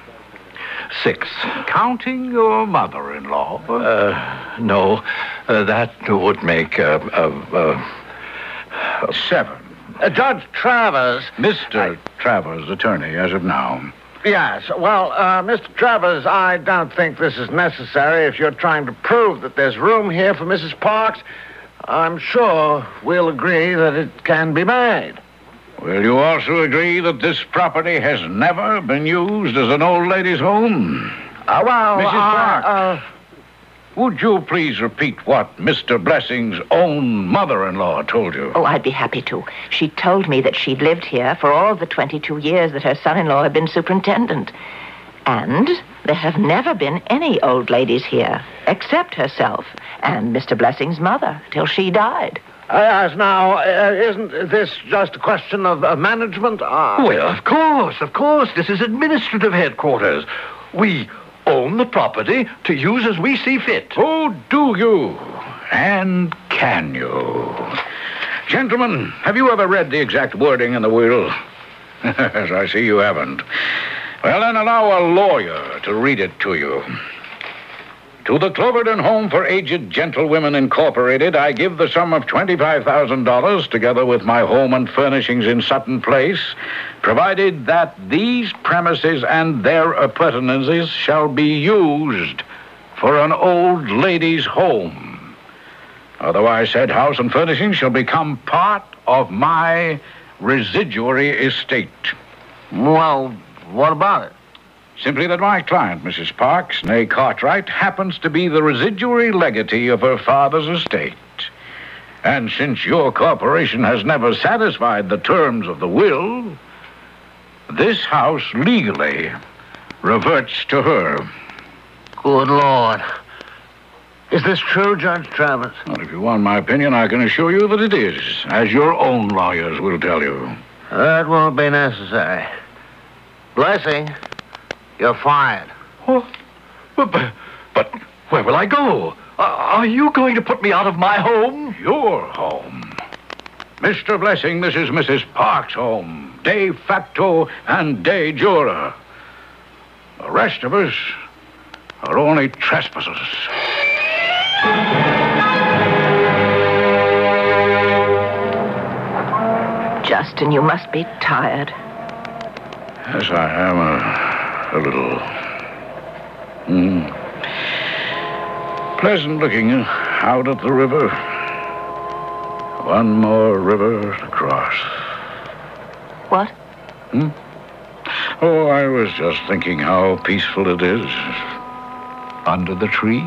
Six. Counting your mother-in-law? Uh, no, uh, that would make uh, uh, uh, seven. Uh, Judge Travers. Mister I... Travers, attorney, as of now. Yes. Well, uh, Mister Travers, I don't think this is necessary if you're trying to prove that there's room here for Missus Parks. I'm sure we'll agree that it can be made. Will you also agree that this property has never been used as an old lady's home? Uh, well, Missus uh, Parks, uh, would you please repeat what Mister Blessing's own mother-in-law told you? Oh, I'd be happy to. She told me that she'd lived here for all the twenty-two years that her son-in-law had been superintendent. And there have never been any old ladies here, except herself and Mister Blessing's mother, till she died. Uh, yes, now, uh, isn't this just a question of uh, management? Uh, well, of course, of course. This is administrative headquarters. We own the property to use as we see fit. Oh, do you? And can you? Gentlemen, have you ever read the exact wording in the will? As I see you haven't. Well, then allow a lawyer to read it to you. To the Cloverton Home for Aged Gentlewomen Incorporated, I give the sum of twenty-five thousand dollars, together with my home and furnishings in Sutton Place, provided that these premises and their appurtenances shall be used for an old lady's home. Otherwise, said house and furnishings shall become part of my residuary estate. Well, what about it? Simply that my client, Missus Parks, née Cartwright, happens to be the residuary legatee of her father's estate. And since your corporation has never satisfied the terms of the will, this house legally reverts to her. Good Lord. Is this true, Judge Travers? Well, if you want my opinion, I can assure you that it is, as your own lawyers will tell you. That won't be necessary. Blessing. You're fired. Oh, but, but where will I go? Uh, are you going to put me out of my home? Your home. Mister Blessing, this is Missus Parks' home, de facto and de jure. The rest of us are only trespassers. Justin, you must be tired. Yes, I am a... A little. Mm. Pleasant looking out at the river. One more river to cross. What? Hmm? Oh, I was just thinking how peaceful it is. Under the tree.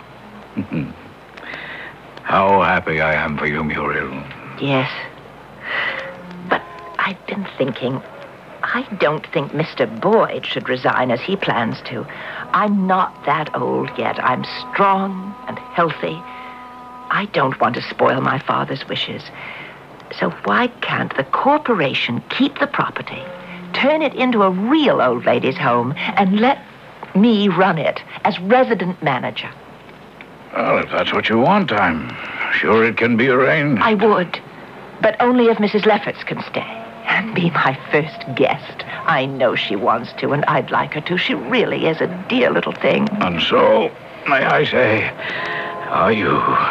How happy I am for you, Muriel. Yes. But I've been thinking... I don't think Mister Boyd should resign as he plans to. I'm not that old yet. I'm strong and healthy. I don't want to spoil my father's wishes. So why can't the corporation keep the property, turn it into a real old ladies' home, and let me run it as resident manager? Well, if that's what you want, I'm sure it can be arranged. I would, but only if Missus Lefferts can stay. And be my first guest. I know she wants to, and I'd like her to. She really is a dear little thing. And so, may I say, are you?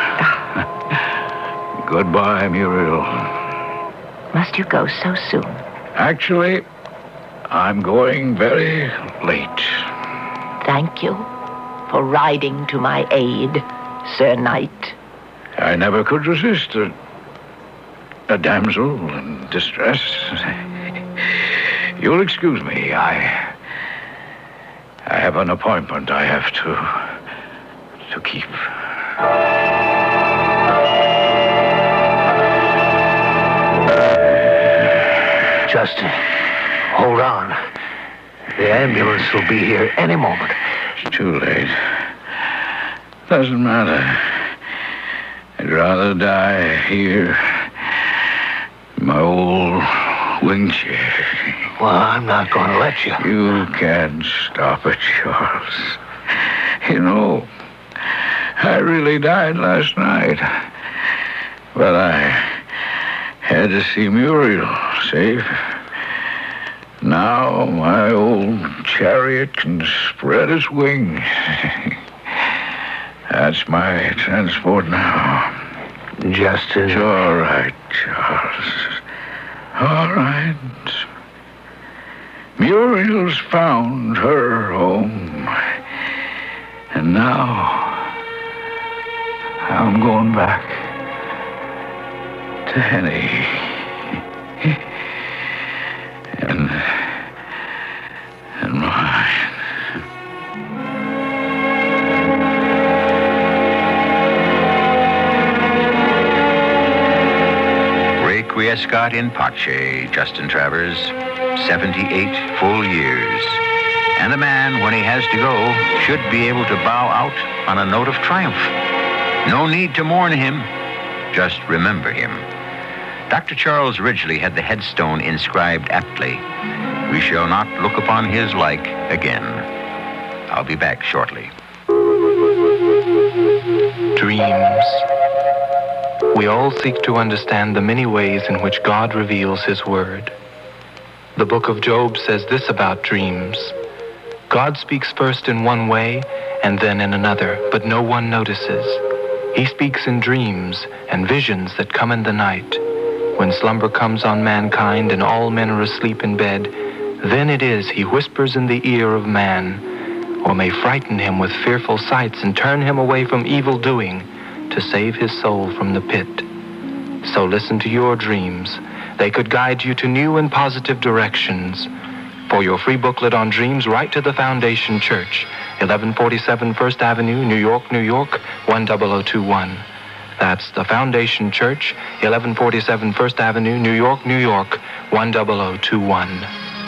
Goodbye, Muriel. Must you go so soon? Actually, I'm going very late. Thank you for riding to my aid, Sir Knight. I never could resist a... A damsel in distress. You'll excuse me. I... I have an appointment I have to... to keep. Justin, hold on. The ambulance will be here any moment. It's too late. Doesn't matter. I'd rather die here in my old wing chair. Well, I'm not going to let you. You can't stop it, Charles. You know, I really died last night. But I had to see Muriel safe. Now my old chariot can spread its wings. That's my transport now. Justin. It's all right, Charles. All right. Muriel's found her home. And now I'm going back to Henny. And, and mine. Requiescat in pace, Justin Travers, seventy-eight full years. And the man, when he has to go, should be able to bow out on a note of triumph. No need to mourn him, just remember him. Doctor Charles Ridgely had the headstone inscribed aptly, "We shall not look upon his like again." I'll be back shortly. Dreams. We all seek to understand the many ways in which God reveals his word. The book of Job says this about dreams. God speaks first in one way and then in another, but no one notices. He speaks in dreams and visions that come in the night. When slumber comes on mankind and all men are asleep in bed, then it is he whispers in the ear of man, or may frighten him with fearful sights and turn him away from evil doing to save his soul from the pit. So listen to your dreams. They could guide you to new and positive directions. For your free booklet on dreams, write to the Foundation Church, eleven forty-seven First Avenue, New York, New York, one zero zero two one. That's the Foundation Church, eleven forty-seven First Avenue, New York, New York, one zero zero two one.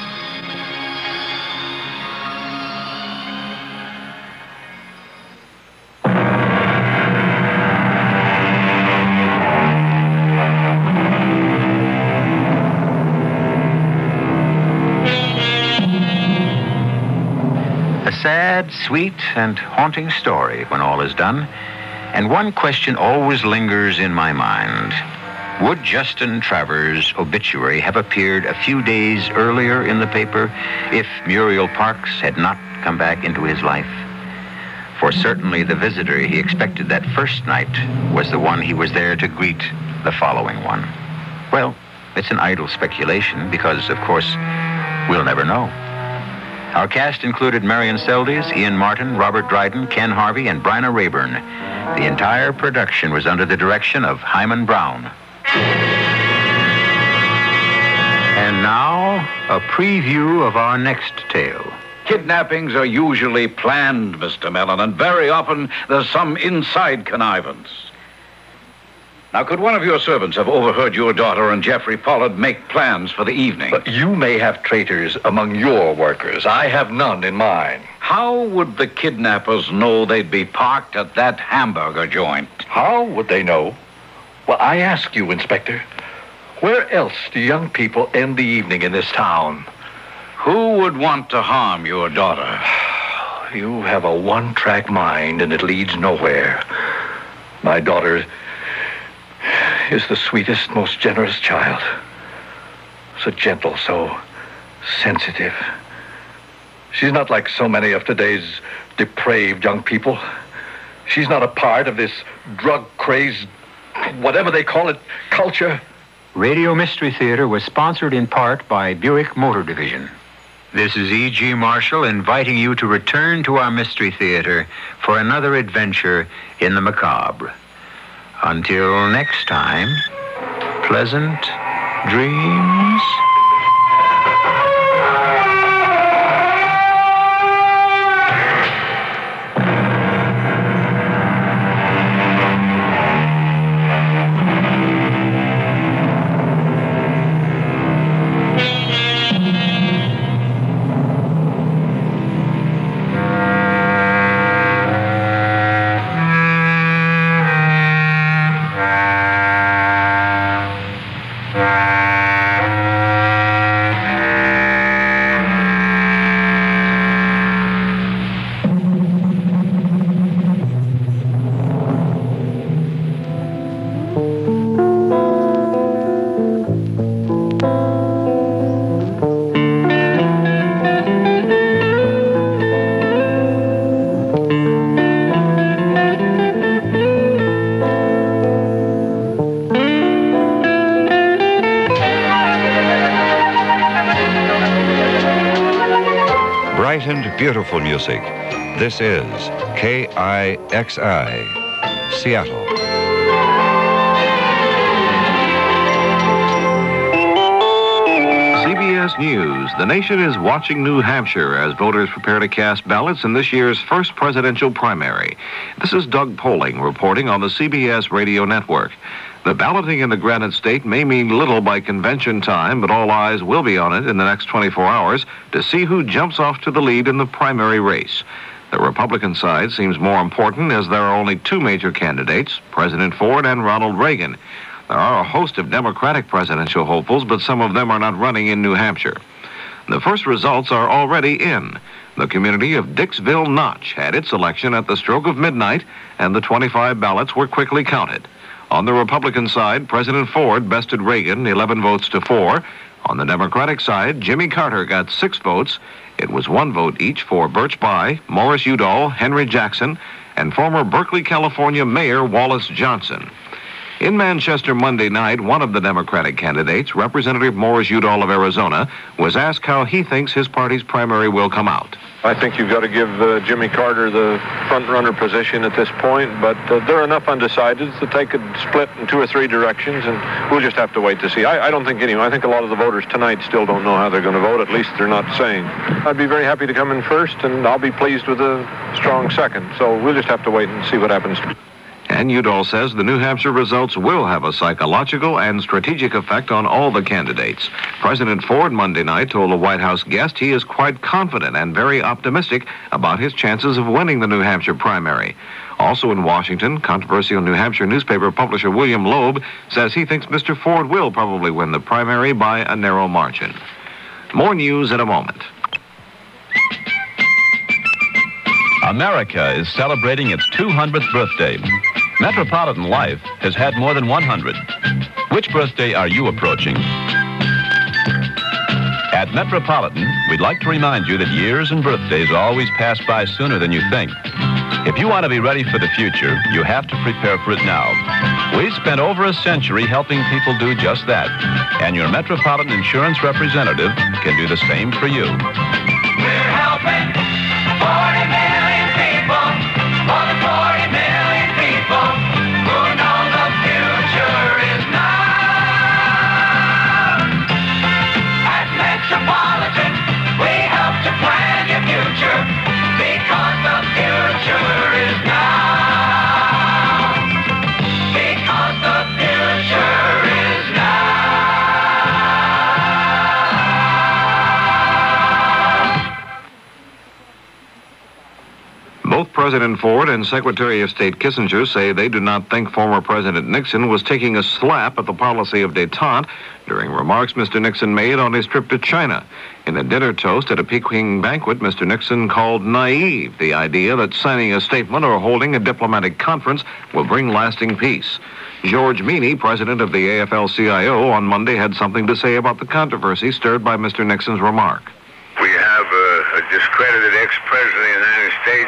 Sad, sweet, and haunting story when all is done. And one question always lingers in my mind. Would Justin Travers' obituary have appeared a few days earlier in the paper if Muriel Parks had not come back into his life? For certainly the visitor he expected that first night was the one he was there to greet the following one. Well, it's an idle speculation because, of course, we'll never know. Our cast included Marion Seldes, Ian Martin, Robert Dryden, Ken Harvey, and Bryna Rayburn. The entire production was under the direction of Hyman Brown. And now, a preview of our next tale. Kidnappings are usually planned, Mister Mellon, and very often there's some inside connivance. Now, could one of your servants have overheard your daughter and Jeffrey Pollard make plans for the evening? But you may have traitors among your workers. I have none in mine. How would the kidnappers know they'd be parked at that hamburger joint? How would they know? Well, I ask you, Inspector, where else do young people end the evening in this town? Who would want to harm your daughter? You have a one-track mind, and it leads nowhere. My daughter is the sweetest, most generous child. So gentle, so sensitive. She's not like so many of today's depraved young people. She's not a part of this drug-crazed, whatever they call it, culture. Radio Mystery Theater was sponsored in part by Buick Motor Division. This is E G. Marshall inviting you to return to our Mystery Theater for another adventure in the macabre. Until next time, pleasant dreams. bright and beautiful music. This is K I X I, Seattle. C B S News. The nation is watching New Hampshire as voters prepare to cast ballots in this year's first presidential primary. This is Doug Poling reporting on the C B S radio network. The balloting in the Granite State may mean little by convention time, but all eyes will be on it in the next twenty-four hours to see who jumps off to the lead in the primary race. The Republican side seems more important as there are only two major candidates, President Ford and Ronald Reagan. There are a host of Democratic presidential hopefuls, but some of them are not running in New Hampshire. The first results are already in. The community of Dixville Notch had its election at the stroke of midnight, and the twenty-five ballots were quickly counted. On the Republican side, President Ford bested Reagan eleven votes to four. On the Democratic side, Jimmy Carter got six votes. It was one vote each for Birch Bayh, Morris Udall, Henry Jackson, and former Berkeley, California Mayor Wallace Johnson. In Manchester Monday night, one of the Democratic candidates, Representative Morris Udall of Arizona, was asked how he thinks his party's primary will come out. I think you've got to give uh, Jimmy Carter the front-runner position at this point, but uh, there are enough undecideds that they could split in two or three directions, and we'll just have to wait to see. I, I don't think anyone, I think a lot of the voters tonight still don't know how they're going to vote, at least they're not saying. I'd be very happy to come in first, and I'll be pleased with a strong second, so we'll just have to wait and see what happens. And Udall says the New Hampshire results will have a psychological and strategic effect on all the candidates. President Ford Monday night told a White House guest he is quite confident and very optimistic about his chances of winning the New Hampshire primary. Also in Washington, controversial New Hampshire newspaper publisher William Loeb says he thinks Mister Ford will probably win the primary by a narrow margin. More news in a moment. America is celebrating its two hundredth birthday. Metropolitan Life has had more than one hundred. Which birthday are you approaching? At Metropolitan, we'd like to remind you that years and birthdays always pass by sooner than you think. If you want to be ready for the future, you have to prepare for it now. We've spent over a century helping people do just that, and your Metropolitan Insurance representative can do the same for you. We're helping forty million people, more than forty million people who know the future is now. At Metropolitan, we help to plan your future because the future is now. Because the future is now. Both President Ford and Secretary of State Kissinger say they do not think former President Nixon was taking a slap at the policy of détente during remarks Mister Nixon made on his trip to China. In a dinner toast at a Peking banquet, Mister Nixon called naive the idea that signing a statement or holding a diplomatic conference will bring lasting peace. George Meany, president of the A F L C I O, on Monday had something to say about the controversy stirred by Mister Nixon's remark. We have a, a discredited ex-president of the United States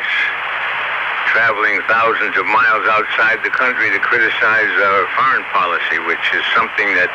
traveling thousands of miles outside the country to criticize our foreign policy, which is something that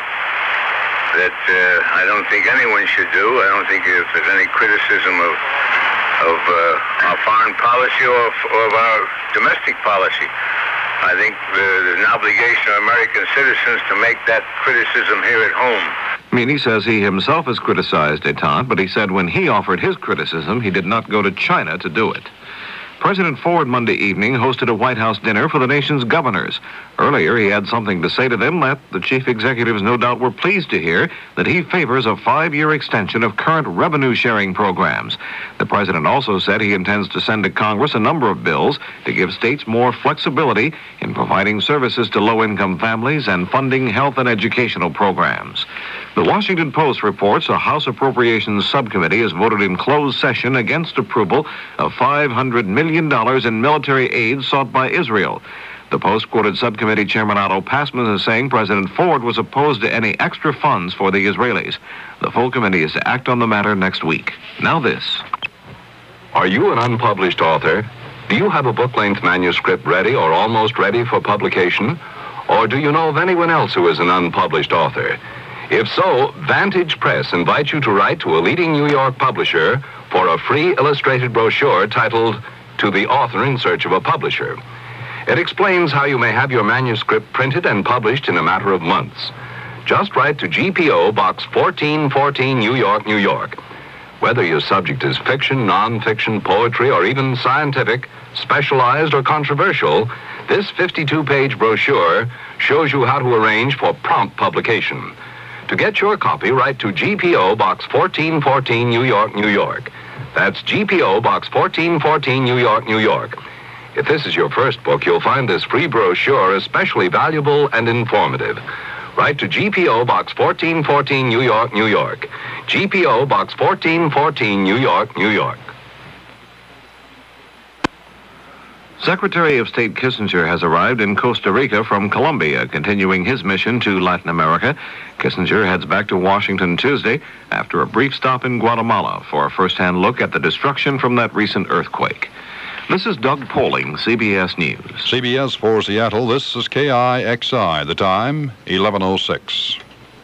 that uh, I don't think anyone should do. I don't think if there's any criticism of of uh, our foreign policy or of, or of our domestic policy. I think there's an obligation of American citizens to make that criticism here at home. Meany says he himself has criticized détente, but he said when he offered his criticism, he did not go to China to do it. President Ford Monday evening hosted a White House dinner for the nation's governors. Earlier, he had something to say to them that the chief executives no doubt were pleased to hear, that he favors a five-year extension of current revenue-sharing programs. The president also said he intends to send to Congress a number of bills to give states more flexibility in providing services to low-income families and funding health and educational programs. The Washington Post reports a House Appropriations Subcommittee has voted in closed session against approval of five hundred million dollars in military aid sought by Israel. The Post quoted Subcommittee Chairman Otto Passman as saying President Ford was opposed to any extra funds for the Israelis. The full committee is to act on the matter next week. Now this. Are you an unpublished author? Do you have a book-length manuscript ready or almost ready for publication? Or do you know of anyone else who is an unpublished author? If so, Vantage Press invites you to write to a leading New York publisher for a free illustrated brochure titled To the Author in Search of a Publisher. It explains how you may have your manuscript printed and published in a matter of months. Just write to G P O Box fourteen fourteen, New York, New York. Whether your subject is fiction, non-fiction, poetry, or even scientific, specialized, or controversial, this fifty-two page brochure shows you how to arrange for prompt publication. To get your copy, write to G P O Box fourteen fourteen, New York, New York. That's G P O Box fourteen fourteen, New York, New York. If this is your first book, you'll find this free brochure especially valuable and informative. Write to G P O Box fourteen fourteen, New York, New York. G P O Box fourteen fourteen, New York, New York. Secretary of State Kissinger has arrived in Costa Rica from Colombia, continuing his mission to Latin America. Kissinger heads back to Washington Tuesday after a brief stop in Guatemala for a first-hand look at the destruction from that recent earthquake. This is Doug Poling, C B S News. C B S for Seattle, this is K I X I. The time, eleven oh six.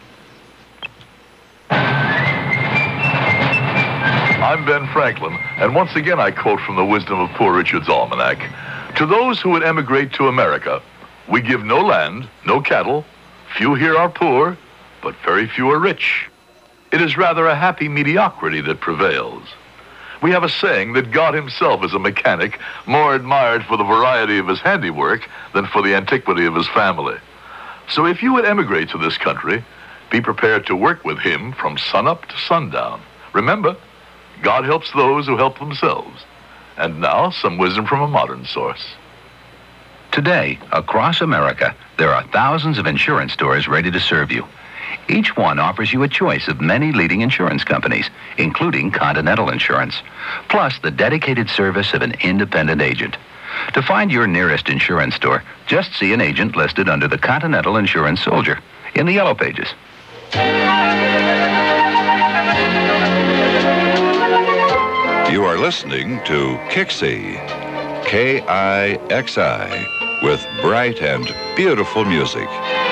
I'm Ben Franklin, and once again I quote from the wisdom of Poor Richard's Almanac. To those who would emigrate to America, we give no land, no cattle. Few here are poor, but very few are rich. It is rather a happy mediocrity that prevails. We have a saying that God himself is a mechanic, more admired for the variety of his handiwork than for the antiquity of his family. So if you would emigrate to this country, be prepared to work with him from sunup to sundown. Remember, God helps those who help themselves. And now, some wisdom from a modern source. Today, across America, there are thousands of insurance stores ready to serve you. Each one offers you a choice of many leading insurance companies, including Continental Insurance, plus the dedicated service of an independent agent. To find your nearest insurance store, just see an agent listed under the Continental Insurance Soldier in the Yellow Pages. You are listening to Kixie, K I X I, with bright and beautiful music.